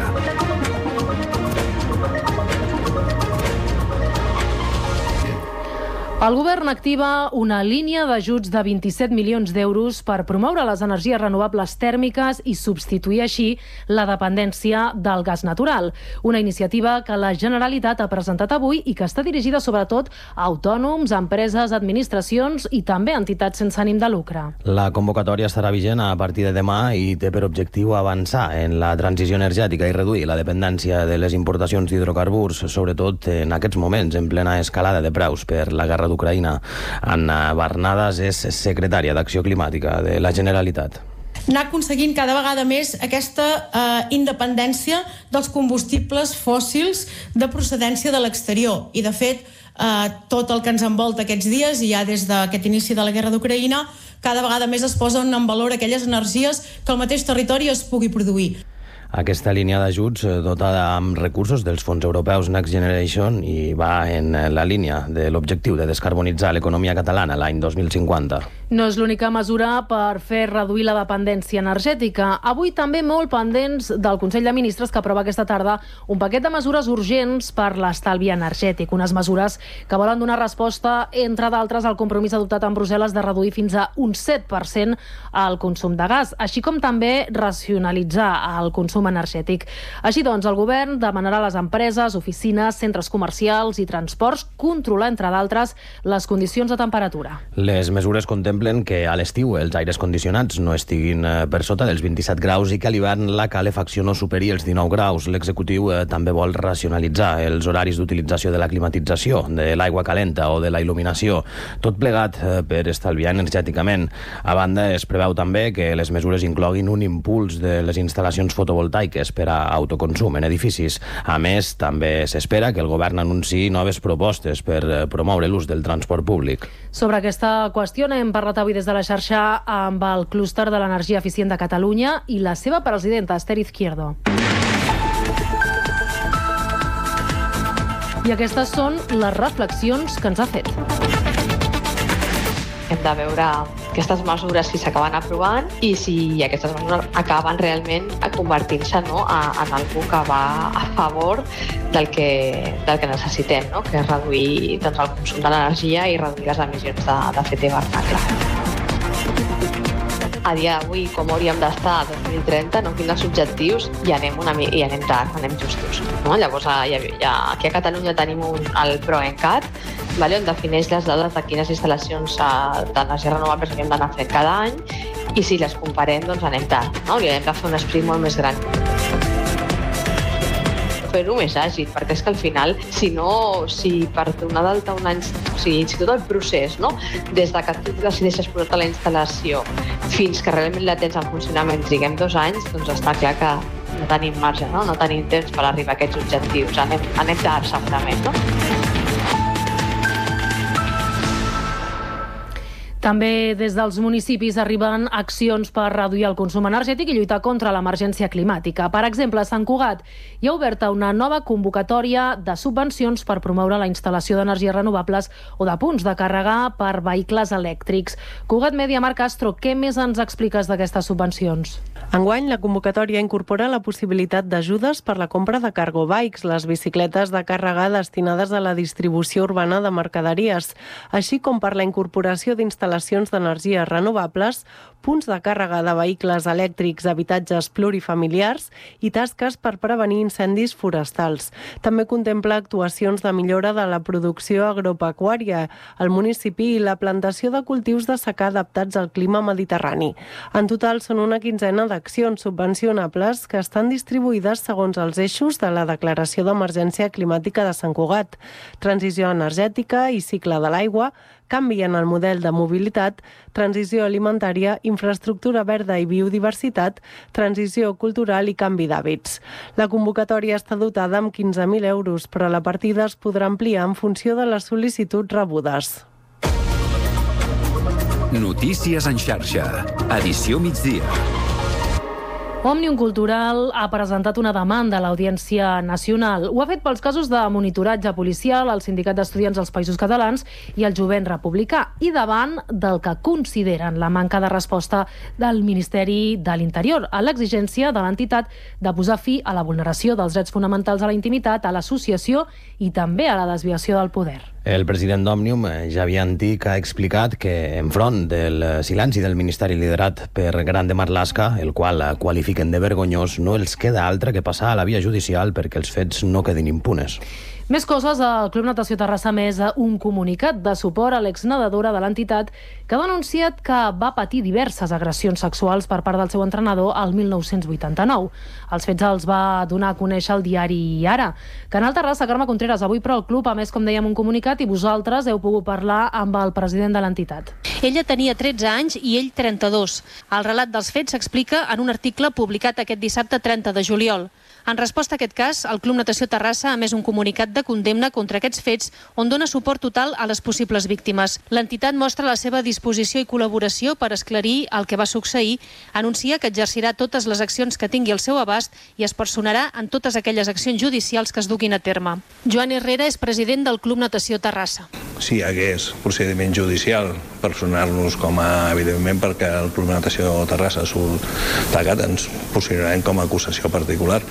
El govern activa una línia d'ajuts de vint-i-set milions d'euros per promoure les energies renovables tèrmiques i substituir així la dependència del gas natural. Una iniciativa que la Generalitat ha presentat avui i que està dirigida sobretot a autònoms, empreses, administracions i també entitats sense ànim de lucre. La convocatòria estarà vigent a partir de demà i té per objectiu avançar en la transició energètica i reduir la dependència de les importacions d'hidrocarburs, sobretot en aquests moments en plena escalada de preus per la guerra d'Ucraïna. Anna Barnadas és secretària d'Acció Climàtica de la Generalitat. Anar aconseguint cada vegada més aquesta eh, independència dels combustibles fòssils de procedència de l'exterior. I, de fet, eh, tot el que ens envolta aquests dies, i ja des d'aquest inici de la guerra d'Ucraïna, cada vegada més es posen en valor aquelles energies que al mateix territori es pugui produir. Aquesta línia d'ajuts dotada amb recursos dels fons europeus Next Generation i va en la línia de l'objectiu de descarbonitzar l'economia catalana l'any dos mil cinquanta. No és l'única mesura per fer reduir la dependència energètica. Avui també molt pendents del Consell de Ministres que aprova aquesta tarda un paquet de mesures urgents per l'estalvi energètic. Unes mesures que volen donar resposta, entre d'altres, al compromís adoptat en Brussel·les de reduir fins a un set per cent el consum de gas, així com també racionalitzar el consum energètic. Així doncs, el govern demanarà a les empreses, oficines, centres comercials i transports controlar, entre d'altres, les condicions de temperatura. Les mesures contemplen que a l'estiu els aires condicionats no estiguin per sota dels vint-i-set graus i que a l'hivern la calefacció no superi els dinou graus. L'executiu eh, també vol racionalitzar els horaris d'utilització de la climatització, de l'aigua calenta o de la il·luminació, tot plegat eh, per estalviar energèticament. A banda, es preveu també que les mesures incloguin un impuls de les instal·lacions fotovoltaiques per a autoconsum en edificis. A més, també s'espera que el govern anunciï noves propostes per eh, promoure l'ús del transport públic. Sobre aquesta qüestió hem parlat avui des de la xarxa amb el clúster de l'energia eficient de Catalunya i la seva presidenta, Esther Izquierdo. I aquestes són les reflexions que ens ha fet. Hem de veure aquestes mesures si s'acaben aprovant i si aquestes mesures acaben realment convertint-se, no, en algú que va a favor del que, del que necessitem, no? Que és reduir, doncs, el consum de l'energia i reduir les emissions d'efecte hivernacle. A dia d'avui, com hauríem d'estar a dos mil trenta, no? Quins els objectius, i anem, una, i anem tard, anem justos. No? Llavors, ja, ja, aquí a Catalunya tenim un, el PROENCAT, vale, on defineix les dades de quines instal·lacions d'energies renovables havíem d'anar fent cada any, i si les comparem, doncs anem tard. No? I hem de fer un sprint molt més gran. Fer-ho més àgil, perquè és que al final, si no, si per donar d'alta un any, o sigui, si tot el procés, no? Des de que tu decideixes posar-te la instal·lació fins que realment la tens en funcionament, diguem dos anys, doncs està clar que no tenim marge, no? No tenim temps per arribar a aquests objectius. Anem, anem tard, segurament, no? També des dels municipis arriben accions per reduir el consum energètic i lluitar contra l'emergència climàtica. Per exemple, a Sant Cugat hi ha oberta una nova convocatòria de subvencions per promoure la instal·lació d'energies renovables o de punts de càrrega per vehicles elèctrics. Cugat Media, Marc Castro, què més ens expliques d'aquestes subvencions? Enguany, la convocatòria incorpora la possibilitat d'ajudes per la compra de cargo bikes, les bicicletes de càrrega destinades a la distribució urbana de mercaderies, així com per la incorporació d'instal·lacions d'energies renovables, punts de càrrega de vehicles elèctrics, habitatges plurifamiliars i tasques per prevenir incendis forestals. També contempla actuacions de millora de la producció agropecuària al municipi i la plantació de cultius de secà adaptats al clima mediterrani. En total són una quinzena d'accions subvencionables que estan distribuïdes segons els eixos de la Declaració d'Emergència Climàtica de Sant Cugat: transició energètica i cicle de l'aigua, canvi en el model de mobilitat, transició alimentària, infraestructura verda i biodiversitat, transició cultural i canvi d'hàbits. La convocatòria està dotada amb quinze mil euros, però la partida es podrà ampliar en funció de les sol·licituds rebudes. Notícies en xarxa. Edició migdia. Òmnium Cultural ha presentat una demanda a l'Audiència Nacional. Ho ha fet pels casos de monitoratge policial al Sindicat d'Estudiants dels Països Catalans i el Jovent Republicà, i davant del que consideren la manca de resposta del Ministeri de l'Interior a l'exigència de l'entitat de posar fi a la vulneració dels drets fonamentals a la intimitat, a l'associació i també a la desviació del poder. El president d'Òmnium, Xavier Antic, ha explicat que enfront del silenci del ministeri liderat per Grande Marlaska, el qual qualifiquen de vergonyós, no els queda altre que passar a la via judicial perquè els fets no quedin impunes. Més coses, el Club Natació Terrassa ha emès un comunicat de suport a l'exnedadora de l'entitat que ha denunciat que va patir diverses agressions sexuals per part del seu entrenador al mil nou-cents vuitanta-nou. Els fets els va donar a conèixer el diari Ara. Canal Terrassa, Carme Contreras, avui però el club ha emès, com dèiem, un comunicat i vosaltres heu pogut parlar amb el president de l'entitat. Ella tenia tretze anys i ell trenta-dos. El relat dels fets s'explica en un article publicat aquest dissabte trenta de juliol. En resposta a aquest cas, el Club Natació Terrassa ha emès un comunicat de condemna contra aquests fets on dona suport total a les possibles víctimes. L'entitat mostra la seva disposició i col·laboració per esclarir el que va succeir, anuncia que exercirà totes les accions que tingui al seu abast i es personarà en totes aquelles accions judicials que es duguin a terme. Joan Herrera és president del Club Natació Terrassa. Si hi hagués procediment judicial, personar-nos com a, evidentment, perquè el Club Natació Terrassa surt tacat, ens posicionarem com a acusació particular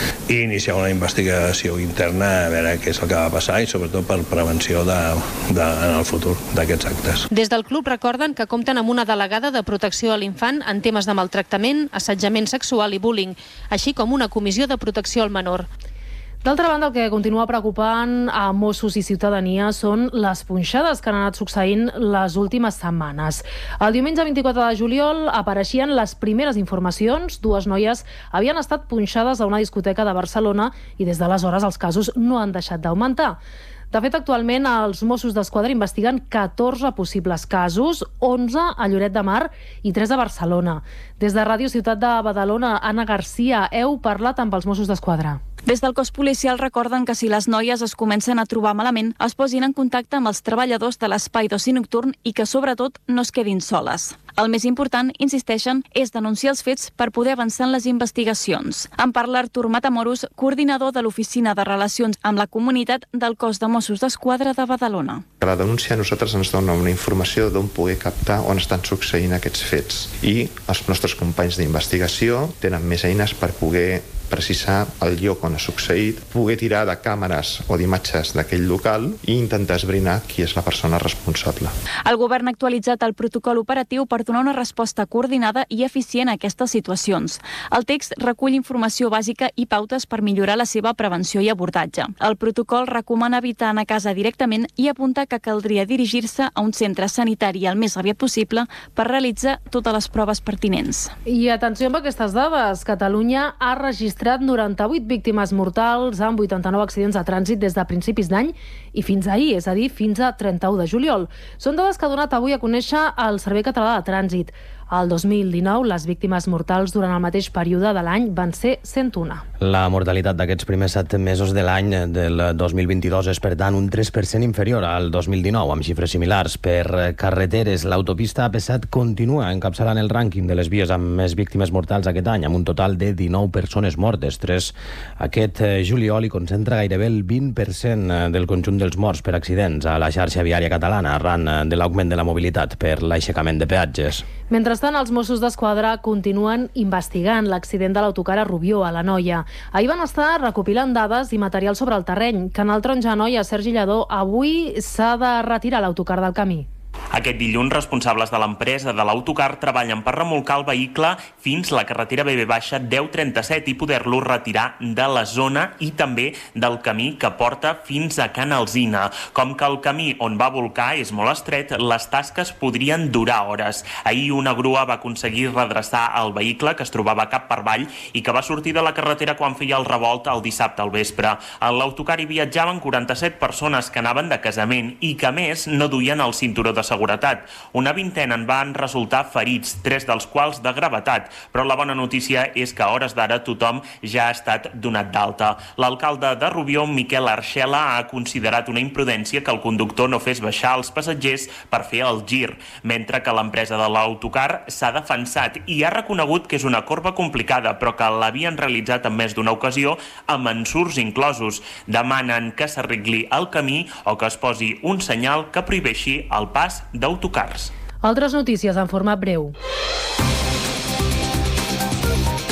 i iniciar una investigació interna a veure què és el que va passar i sobretot per prevenció de, de, en el futur d'aquests actes. Des del club recorden que compten amb una delegada de protecció a l'infant en temes de maltractament, assetjament sexual i bullying, així com una comissió de protecció al menor. D'altra banda, el que continua preocupant a Mossos i ciutadania són les punxades que han anat succeint les últimes setmanes. El diumenge vint-i-quatre de juliol apareixien les primeres informacions. Dues noies havien estat punxades a una discoteca de Barcelona i des d'aleshores els casos no han deixat d'augmentar. De fet, actualment els Mossos d'Esquadra investiguen catorze possibles casos, onze a Lloret de Mar i tres a Barcelona. Des de Ràdio Ciutat de Badalona, Anna Garcia, heu parlat amb els Mossos d'Esquadra. Des del cos policial recorden que si les noies es comencen a trobar malament, es posin en contacte amb els treballadors de l'espai d'oci nocturn i que, sobretot, no es quedin soles. El més important, insisteixen, és denunciar els fets per poder avançar en les investigacions. En parla Artur Matamoros, coordinador de l'Oficina de Relacions amb la Comunitat del Cos de Mossos d'Esquadra de Badalona. La denúncia a nosaltres ens dona una informació d'on poder captar on estan succeint aquests fets i els nostres companys d'investigació tenen més eines per poder precisar el lloc on ha succeït, poder tirar de càmeres o d'imatges d'aquell local i intentar esbrinar qui és la persona responsable. El govern ha actualitzat el protocol operatiu per donar una resposta coordinada i eficient a aquestes situacions. El text recull informació bàsica i pautes per millorar la seva prevenció i abordatge. El protocol recomana evitar anar a casa directament i apunta que caldria dirigir-se a un centre sanitari el més aviat possible per realitzar totes les proves pertinents. I atenció amb aquestes dades. Catalunya ha registrat noranta-vuit víctimes mortals amb vuitanta-nou accidents de trànsit des de principis d'any i fins ahir, és a dir, fins a trenta-u de juliol. Són dades que ha donat avui a conèixer el Servei Català de Trànsit. El dos mil dinou, les víctimes mortals durant el mateix període de l'any van ser cent u. La mortalitat d'aquests primers set mesos de l'any del dos mil vint-i-dos és, per tant, un tres per cent inferior al dos mil dinou, amb xifres similars. Per carreteres, l'autopista A P set continua encapçalant el rànquing de les vies amb més víctimes mortals aquest any, amb un total de dinou persones mortes. Tres aquest juliol i concentra gairebé el vint per cent del conjunt dels morts per accidents a la xarxa viària catalana arran de l'augment de la mobilitat per l'aixecament de peatges. Mentrestant, els Mossos d'Esquadra continuen investigant l'accident de l'autocar a Rubió, a l'Anoia. Ahir van estar recopilant dades i material sobre el terreny. Canal Taronja Anoia, Sergi Lladó, avui s'ha de retirar l'autocar del camí. Aquest dilluns, responsables de l'empresa de l'autocar treballen per remolcar el vehicle fins la carretera B B deu trenta-set i poder-lo retirar de la zona i també del camí que porta fins a Can Alzina. Com que el camí on va volcar és molt estret, les tasques podrien durar hores. Ahir una grua va aconseguir redreçar el vehicle que es trobava cap per avall i que va sortir de la carretera quan feia el revolt el dissabte al vespre. En l'autocar hi viatjaven quaranta-set persones que anaven de casament i que, a més, no duien el cinturó de seguretat. Una vintena en van resultar ferits, tres dels quals de gravetat, però la bona notícia és que a hores d'ara tothom ja ha estat donat d'alta. L'alcalde de Rubió, Miquel Arxela, ha considerat una imprudència que el conductor no fes baixar els passatgers per fer el gir, mentre que l'empresa de l'autocar s'ha defensat i ha reconegut que és una corba complicada, però que l'havien realitzat en més d'una ocasió amb ensurts inclosos. Demanen que s'arregli el camí o que es posi un senyal que prohibeixi el pas d'autocars. Altres notícies en format breu.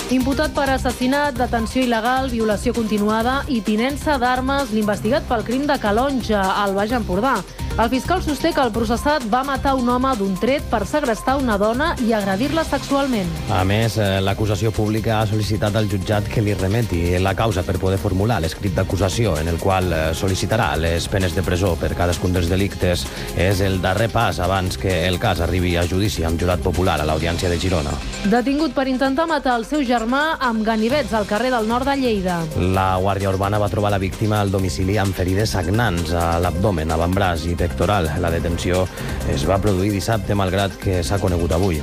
Imputat per assassinat, detenció il·legal, violació continuada i tinença d'armes, l'investigat pel crim de Calonja, al Baix Empordà. El fiscal sosté que el processat va matar un home d'un tret per segrestar una dona i agredir-la sexualment. A més, l'acusació pública ha sol·licitat al jutjat que li remeti la causa per poder formular l'escrit d'acusació, en el qual sol·licitarà les penes de presó per cadascun dels delictes. És el darrer pas abans que el cas arribi a judici amb jurat popular a l'Audiència de Girona. Detingut per intentar matar el seu germà amb ganivets al carrer del nord de Lleida. La Guàrdia Urbana va trobar la víctima al domicili amb ferides sagnants a l'abdomen, avantbraç i pectoral. La detenció es va produir dissabte, malgrat que s'ha conegut avui.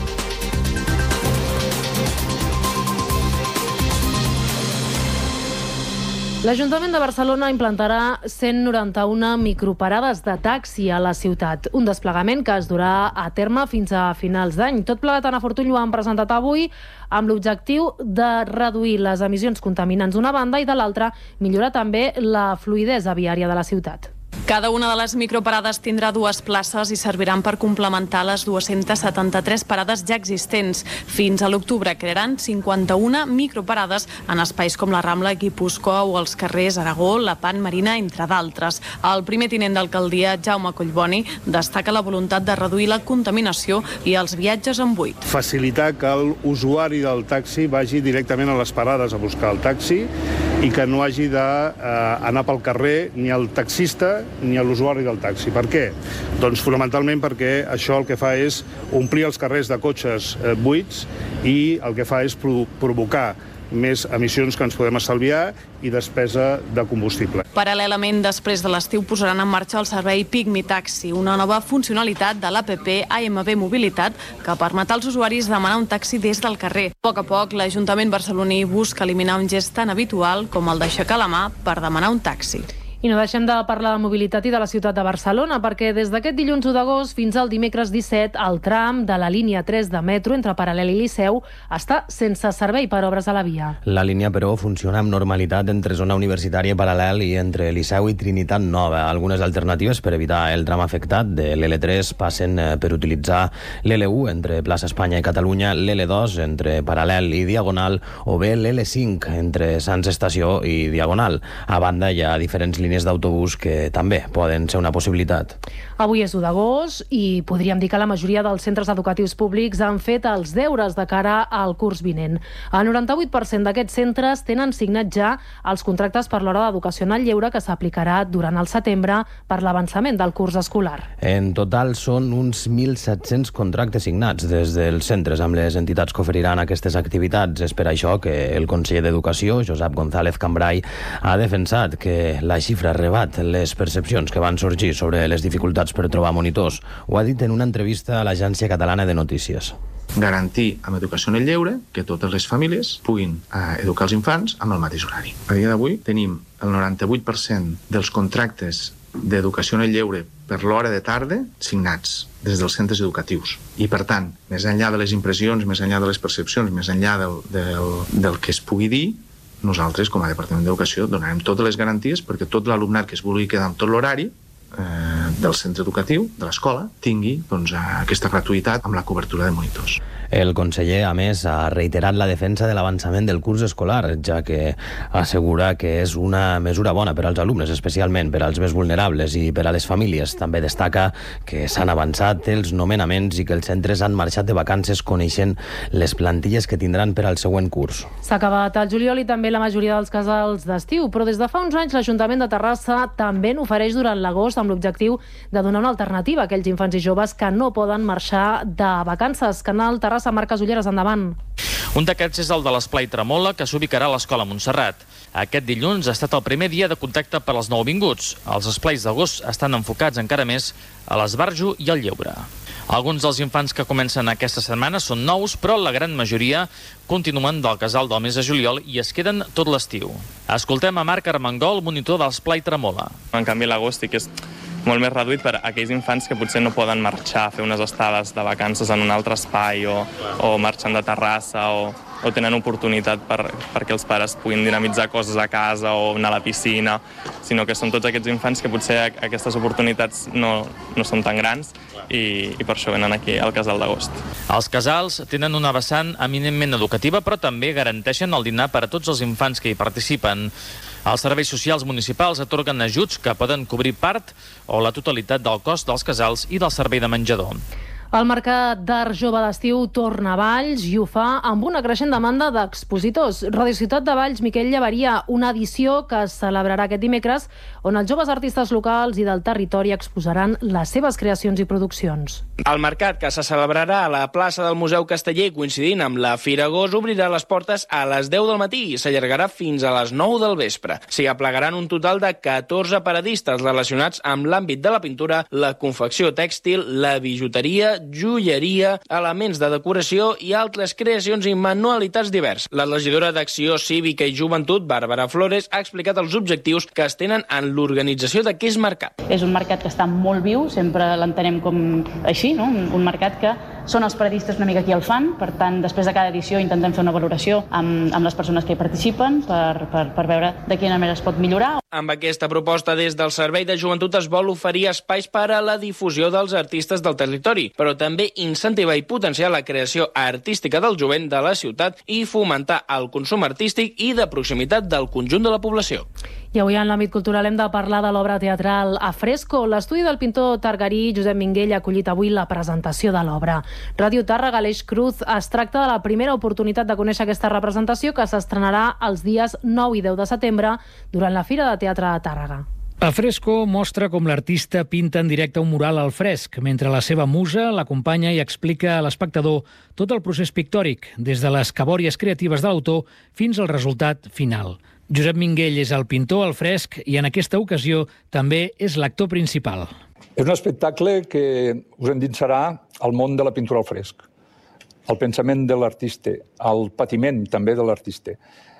L'Ajuntament de Barcelona implantarà cent noranta-un microparades de taxi a la ciutat. Un desplegament que es durà a terme fins a finals d'any. Tot plegat en Fortuny ho han presentat avui amb l'objectiu de reduir les emissions contaminants d'una banda i de l'altra millorar també la fluïdesa viària de la ciutat. Cada una de les microparades tindrà dues places i serviran per complementar les dues-centes setanta-tres parades ja existents. Fins a l'octubre crearan cinquanta-una microparades en espais com la Rambla, Guipúscoa o els carrers Aragó, La Pan, Marina, entre d'altres. El primer tinent d'alcaldia, Jaume Collboni, destaca la voluntat de reduir la contaminació i els viatges en buit. Facilitar que l'usuari del taxi vagi directament a les parades a buscar el taxi i que no hagi d'anar pel carrer ni el taxista ni a l'usuari del taxi. Per què? Doncs fonamentalment perquè això el que fa és omplir els carrers de cotxes eh, buits i el que fa és pro provocar més emissions que ens podem estalviar i despesa de combustible. Paral·lelament, després de l'estiu posaran en marxa el servei Pigmi Taxi, una nova funcionalitat de l'A P P A M B Mobilitat que permet als usuaris demanar un taxi des del carrer. A poc a poc, l'Ajuntament barceloní busca eliminar un gest tan habitual com el d'aixecar la mà per demanar un taxi. I no deixem de parlar de mobilitat i de la ciutat de Barcelona, perquè des d'aquest dilluns u d'agost fins al dimecres disset, el tram de la línia tres de metro entre Paral·lel i Liceu està sense servei per obres a la via. La línia, però, funciona amb normalitat entre zona universitària Paral·lel i entre Liceu i Trinitat Nova. Algunes alternatives per evitar el tram afectat de l'L tres passen per utilitzar l'L u entre plaça Espanya i Catalunya, l'L dos entre Paral·lel i Diagonal o bé l'L cinc entre Sants Estació i Diagonal. A banda, hi ha diferents línies d'autobús que també poden ser una possibilitat. Avui és u d'agost i podríem dir que la majoria dels centres educatius públics han fet els deures de cara al curs vinent. El noranta-vuit per cent d'aquests centres tenen signat ja els contractes per l'hora d'educació en el lleure que s'aplicarà durant el setembre per l'avançament del curs escolar. En total són uns mil set-cents contractes signats des dels centres amb les entitats que oferiran aquestes activitats. És per això que el conseller d'Educació, Josep González Cambray, ha defensat que la xifra rebat les percepcions que van sorgir sobre les dificultats per trobar monitors. Ho ha dit en una entrevista a l'Agència Catalana de Notícies. Garantir amb educació en el lleure que totes les famílies puguin eh, educar els infants amb el mateix horari. A dia d'avui tenim el noranta-vuit per cent dels contractes d'educació en el lleure per l'hora de tarda signats des dels centres educatius. I, per tant, més enllà de les impressions, més enllà de les percepcions, més enllà del, del, del que es pugui dir, nosaltres, com a Departament d'Educació, donarem totes les garanties perquè tot l'alumnat que es vulgui quedar amb tot l'horari eh, del centre educatiu, de l'escola, tingui doncs, aquesta gratuïtat amb la cobertura de monitors. El conseller, a més, ha reiterat la defensa de l'avançament del curs escolar, ja que assegura que és una mesura bona per als alumnes, especialment per als més vulnerables i per a les famílies. També destaca que s'han avançat els nomenaments i que els centres han marxat de vacances coneixent les plantilles que tindran per al següent curs. S'ha acabat el juliol i també la majoria dels casals d'estiu, però des de fa uns anys l'Ajuntament de Terrassa també n'ofereix durant l'agost amb l'objectiu de donar una alternativa a aquells infants i joves que no poden marxar de vacances. Canal Terrassa, Marc Casulleres, endavant. Un d'aquests és el de l'Esplai Tremola, que s'ubicarà a l'Escola Montserrat. Aquest dilluns ha estat el primer dia de contacte per als nouvinguts. Els esplais d'agost estan enfocats encara més a l'esbarjo i al lleure. Alguns dels infants que comencen aquesta setmana són nous, però la gran majoria continuen del casal del mes de juliol i es queden tot l'estiu. Escoltem a Marc Armengol, monitor de l'Esplai Tremola. En canvi, l'agost sí que és molt més reduït per a aquells infants que potser no poden marxar a fer unes estades de vacances en un altre espai o, o marxant de Terrassa o, o tenen oportunitat per, perquè els pares puguin dinamitzar coses a casa o anar a la piscina, sinó que són tots aquests infants que potser aquestes oportunitats no, no són tan grans i, i per això venen aquí al Casal d'Agost. Els casals tenen una vessant eminentment educativa, però també garanteixen el dinar per a tots els infants que hi participen. Els serveis socials municipals atorguen ajuts que poden cobrir part o la totalitat del cost dels casals i del servei de menjador. El Mercat d'Art Jove d'Estiu torna a Valls i ho fa amb una creixent demanda d'expositors. Radio Ciutat de Valls, Miquel Llavaria, una edició que es celebrarà aquest dimecres on els joves artistes locals i del territori exposaran les seves creacions i produccions. El mercat, que se celebrarà a la plaça del Museu Casteller coincidint amb la Fira Gos, obrirà les portes a les deu del matí i s'allargarà fins a les nou del vespre. S'hi aplegaran un total de catorze paradistes relacionats amb l'àmbit de la pintura, la confecció tèxtil, la bijuteria, joieria, elements de decoració i altres creacions i manualitats diverses. La regidora d'Acció Cívica i Joventut, Bàrbara Flores, ha explicat els objectius que es tenen en l'organització d'aquest mercat. És un mercat que està molt viu, sempre l'entenem com així, no? Un, un mercat que són els paradistes una mica qui el fan, per tant, després de cada edició intentem fer una valoració amb, amb les persones que hi participen per, per, per veure de quina manera es pot millorar. Amb aquesta proposta, des del Servei de Joventut es vol oferir espais per a la difusió dels artistes del territori, però també incentivar i potenciar la creació artística del jovent de la ciutat i fomentar el consum artístic i de proximitat del conjunt de la població. I avui en l'àmbit cultural hem de parlar de l'obra teatral A Fresco. L'estudi del pintor targarí Josep Minguell ha acollit avui la presentació de l'obra. Ràdio Tàrrega, Aleix Cruz, es tracta de la primera oportunitat de conèixer aquesta representació que s'estrenarà els dies nou i deu de setembre durant la Fira de Teatre de Tàrrega. A Fresco mostra com l'artista pinta en directe un mural al fresc, mentre la seva musa l'acompanya i explica a l'espectador tot el procés pictòric, des de les cabòries creatives de l'autor fins al resultat final. Josep Minguell és el pintor al fresc i en aquesta ocasió també és l'actor principal. És un espectacle que us endinsarà al món de la pintura al fresc, el pensament de l'artista, el patiment també de l'artista.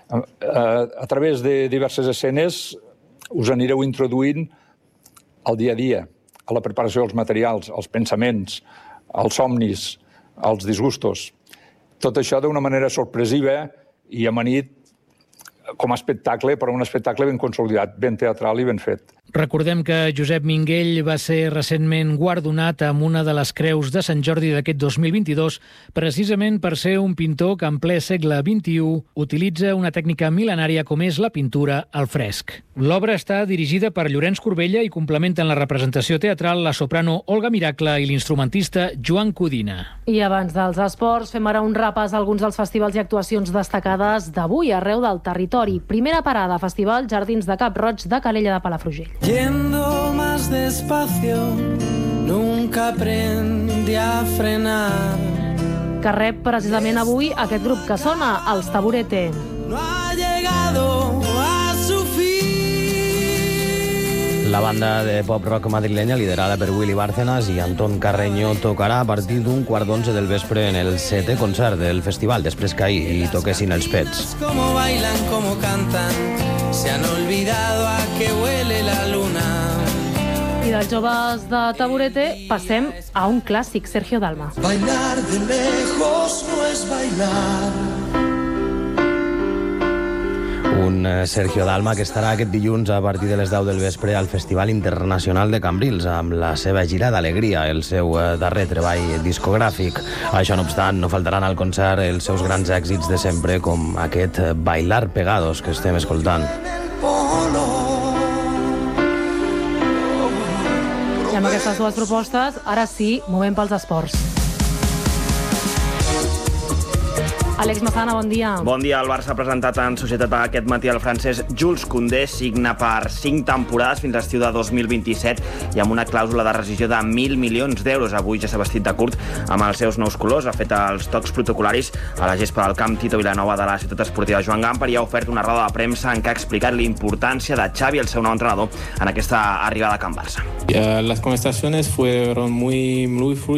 A través de diverses escenes us anireu introduint al dia a dia, a la preparació dels materials, als pensaments, als somnis, als disgustos. Tot això d'una manera sorpresiva i amanit com a espectacle, però un espectacle ben consolidat, ben teatral i ben fet. Recordem que Josep Minguell va ser recentment guardonat amb una de les creus de Sant Jordi d'aquest dos mil vint-i-dos, precisament per ser un pintor que en ple segle vint-i-u utilitza una tècnica mil·lenària com és la pintura al fresc. L'obra està dirigida per Llorenç Corbella i complementen la representació teatral la soprano Olga Miracle i l'instrumentista Joan Codina. I abans dels esports, fem ara un repàs a alguns dels festivals i actuacions destacades d'avui arreu del territori. Primera parada, Festival Jardins de Cap Roig de Calella de Palafrugell. Yendo más despacio, nunca aprendí a frenar. Que rep precisament avui aquest grup que sona, els Taburete. No ha llegado a su fin. La banda de pop-rock madrilenya, liderada per Willy Bárcenas i Antón Carreño, tocarà a partir d'un quart d'onze del vespre en el setè concert del festival, després que ahir hi toquessin els Pets. Como bailan, como cantan, se han olvidado a que huele la luna. I dels joves de Taburete passem a un clàssic, Sergio Dalma. Bailar de lejos no es bailar. Un Sergio Dalma que estarà aquest dilluns a partir de les deu del vespre al Festival Internacional de Cambrils amb la seva gira d'Alegria, el seu darrer treball discogràfic. Això no obstant, no faltaran al concert els seus grans èxits de sempre, com aquest Bailar Pegados que estem escoltant. I amb aquestes dues propostes, ara sí, movem pels esports. Àlex Mazana, bon dia. Bon dia. El Barça ha presentat en societat aquest matí el francès Jules Koundé, signa per cinc temporades fins a l'estiu de dos mil vint-i-set i amb una clàusula de rescissió de mil milions d'euros. Avui ja s'ha vestit de curt amb els seus nous colors, ha fet els tocs protocolaris a la gespa del camp Tito Vilanova de la ciutat esportiva Joan Gamper i ha ofert una roda de premsa en què ha explicat l'importància de Xavi, el seu nou entrenador, en aquesta arribada a Can Barça. Uh, las conversaciones fueron muy, muy fluido.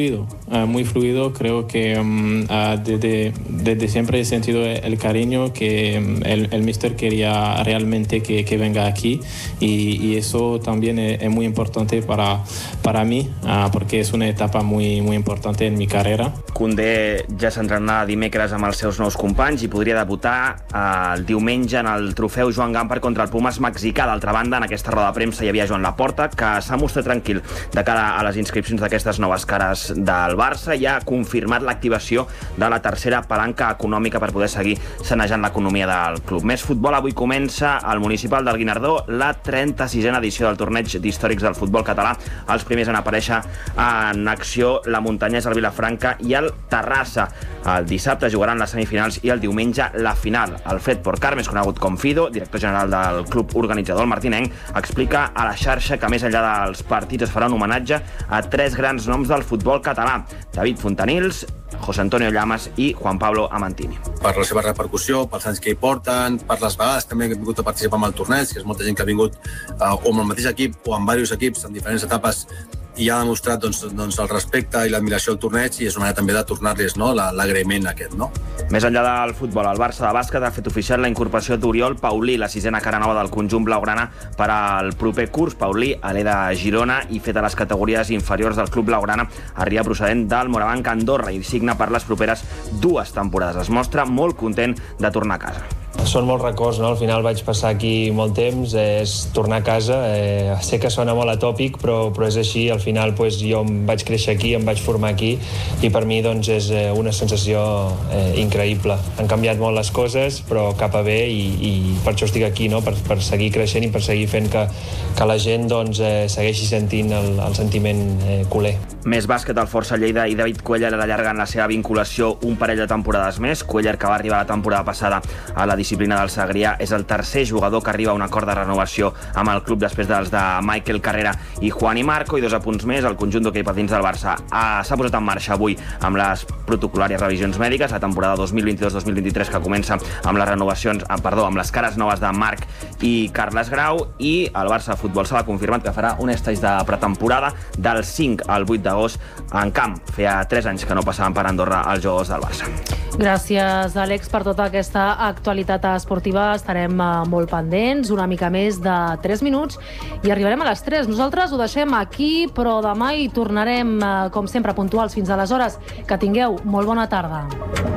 uh, muy fluido. Creo que um, uh, desde, desde siempre he sentido el cariño que um, el, el míster quería realmente que, que venga aquí y, y eso también es, es muy importante para, para mí uh, porque es una etapa muy, muy importante en mi carrera. Koundé ja s'entrenarà dimecres amb els seus nous companys i podria debutar uh, el diumenge en el trofeu Joan Gamper contra el Pumas mexicà. D'altra banda, en aquesta roda de premsa hi havia Joan Laporta, que s'ha mostrat tranquil de cara a les inscripcions d'aquestes noves cares del Barça i ha confirmat l'activació de la tercera palanca econòmica per poder seguir sanejant l'economia del club. Més futbol, avui comença al Municipal del Guinardó la trenta-sisena edició del torneig d'històrics del futbol català. Els primers en aparèixer en acció la Muntanyesa, el Vilafranca i el Terrassa. El dissabte jugaran les semifinals i el diumenge la final. Alfred Porcar, més conegut com Fido, director general del club organitzador, el martinenc, explica a la xarxa que més enllà dels partits es farà un homenatge a tres grans noms del futbol català: David Fontanils, José Antonio Llamas i Juan Pablo Amantini. Per la seva repercussió, pels anys que hi porten, per les vegades també que hem vingut a participar en el torneig, que és molta gent que ha vingut eh, o amb el mateix equip o amb diversos equips en diferents etapes i ha demostrat doncs, doncs, el respecte i l'admiració al torneig i és una manera també de tornar-los, no, l'agraïment aquest. No? Més enllà del futbol, el Barça de bàsquet ha fet oficial la incorporació d'Oriol Paulí, la sisena cara nova del conjunt blaugrana per al proper curs. Paulí, a l'E de Girona i fet a les categories inferiors del club blaugrana, arriba procedent del Morabanc Andorra i signa per les properes dues temporades. Es mostra molt content de tornar a casa. Són molts records, no? Al final vaig passar aquí molt temps, és tornar a casa. Eh, sé que sona molt atòpic, però, però és així. Al final pues, jo em vaig créixer aquí, em vaig formar aquí i per mi doncs, és eh, una sensació eh, increïble. Han canviat molt les coses, però cap a bé i, i per això estic aquí, no? per, per seguir creixent i per seguir fent que, que la gent doncs, eh, segueixi sentint el, el sentiment eh, culer. Més bàsquet, el Força Lleida i David Cuéllar allarguen la seva vinculació un parell de temporades més. Cuéllar, que va arribar la temporada passada a la disciplina del Segrià, és el tercer jugador que arriba a un acord de renovació amb el club després dels de Michael Carrera i Juan i Marco. I dos apunts més, el conjunt d'hoquei patins del Barça s'ha posat en marxa avui amb les protocolàries revisions mèdiques. La temporada dos mil vint-i-dos dos mil vint-i-tres que comença amb les renovacions, ah, perdó, amb les cares noves de Marc i Carles Grau, i el Barça de Futbol Sala ha confirmat que farà un estage de pretemporada del cinc al vuit d'agost en camp. Feia tres anys que no passaven per Andorra els jugadors del Barça. Gràcies, Àlex, per tota aquesta actualitat esportiva. Estarem molt pendents, una mica més de tres minuts i arribarem a les tres. Nosaltres ho deixem aquí, però demà hi tornarem, com sempre, puntuals fins aleshores. Que tingueu molt bona tarda.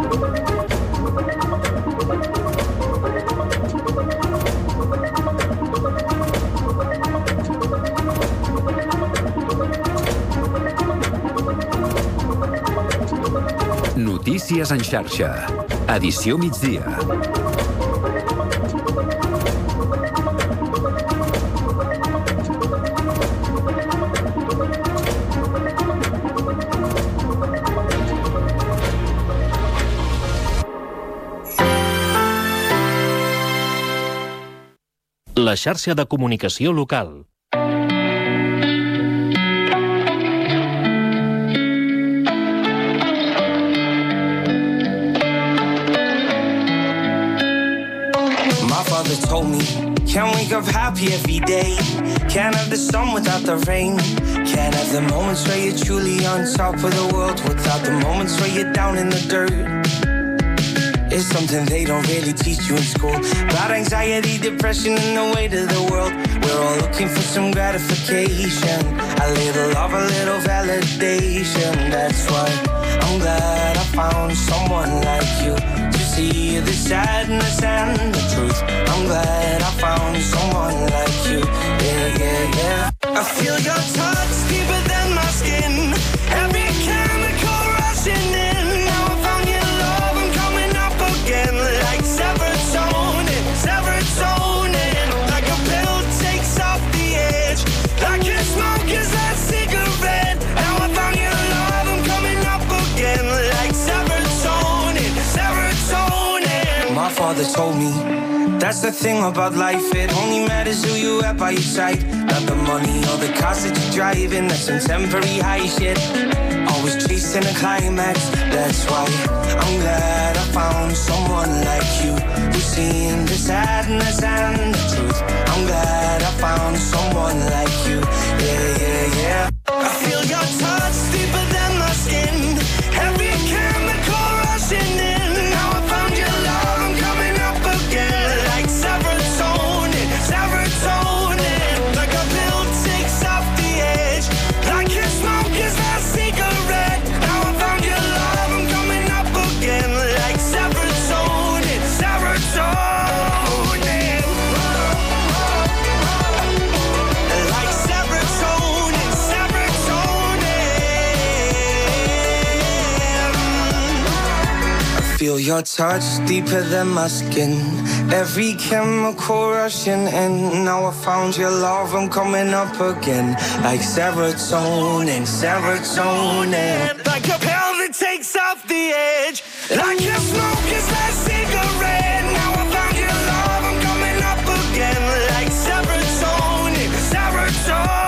Notícies en xarxa. Edició migdia. La xarxa de comunicació local. Told me, can't wake up happy every day. Can't have the sun without the rain. Can't have the moments where you're truly on top of the world without the moments where you're down in the dirt. It's something they don't really teach you in school. About anxiety, depression, and the weight of the world. We're all looking for some gratification. A little love, a little validation. That's why I'm glad I found someone like you to see the sadness and the truth. I'm glad I found someone like you. Yeah, yeah, yeah. I feel your touch deeper than my skin. Every chemical rushing in. Now I found your love, I'm coming up again. Like serotonin, serotonin. Like a pill takes off the edge. Like a smoke is that cigarette. Now I found your love, I'm coming up again. Like serotonin, serotonin. My father told me, that's the thing about life, it only matters who you have by your side. Not the money or the cars that you're driving, that's some temporary high shit. Always chasing a climax, that's why I'm glad I found someone like you who's seen the sadness and the truth. I'm glad I found someone like you, yeah, yeah, yeah. I feel your touch deeper than my skin. Feel your touch deeper than my skin. Every chemical rushing in. Now I found your love, I'm coming up again. Like serotonin, serotonin. Like a pill that takes off the edge. Like a smoker's last cigarette. Now I found your love, I'm coming up again. Like serotonin, serotonin.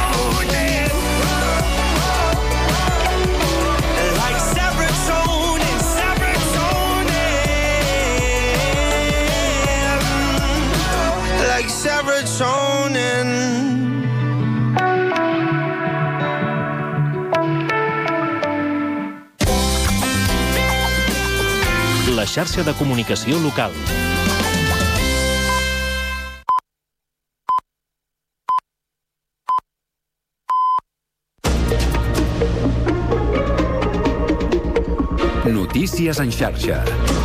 Like serotonin, serotonin. Like serotonin. La xarxa de comunicació local. Notícies en xarxa.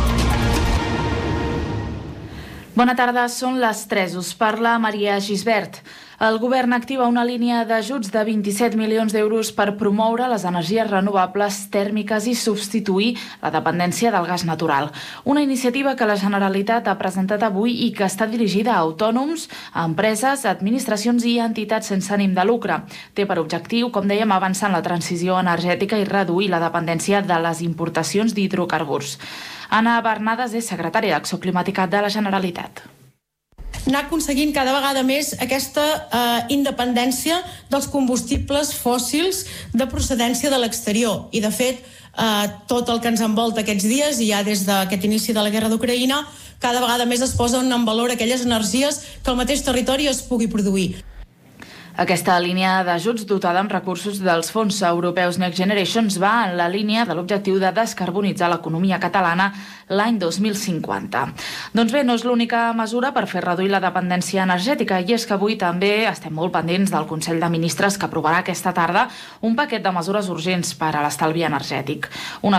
Bona tarda, són les tres. Us parla Maria Gisbert. El govern activa una línia d'ajuts de vint-i-set milions d'euros per promoure les energies renovables tèrmiques i substituir la dependència del gas natural. Una iniciativa que la Generalitat ha presentat avui i que està dirigida a autònoms, a empreses, administracions i entitats sense ànim de lucre. Té per objectiu, com dèiem, avançar en la transició energètica i reduir la dependència de les importacions d'hidrocarburs. Anna Bernades és secretària d'Acció Climàtica de la Generalitat. Anar aconseguint cada vegada més aquesta eh, independència dels combustibles fòssils de procedència de l'exterior. I, de fet, eh, tot el que ens envolta aquests dies, i ja des d'aquest inici de la guerra d'Ucraïna, cada vegada més es posen en valor aquelles energies que al mateix territori es pugui produir. Aquesta línia d'ajuts dotada amb recursos dels fons europeus Next Generations va en la línia de l'objectiu de descarbonitzar l'economia catalana l'any dos mil cinquanta. Doncs bé, no és l'única mesura per fer reduir la dependència energètica, i és que avui també estem molt pendents del Consell de Ministres que aprovarà aquesta tarda un paquet de mesures urgents per a l'estalvi energètic. Una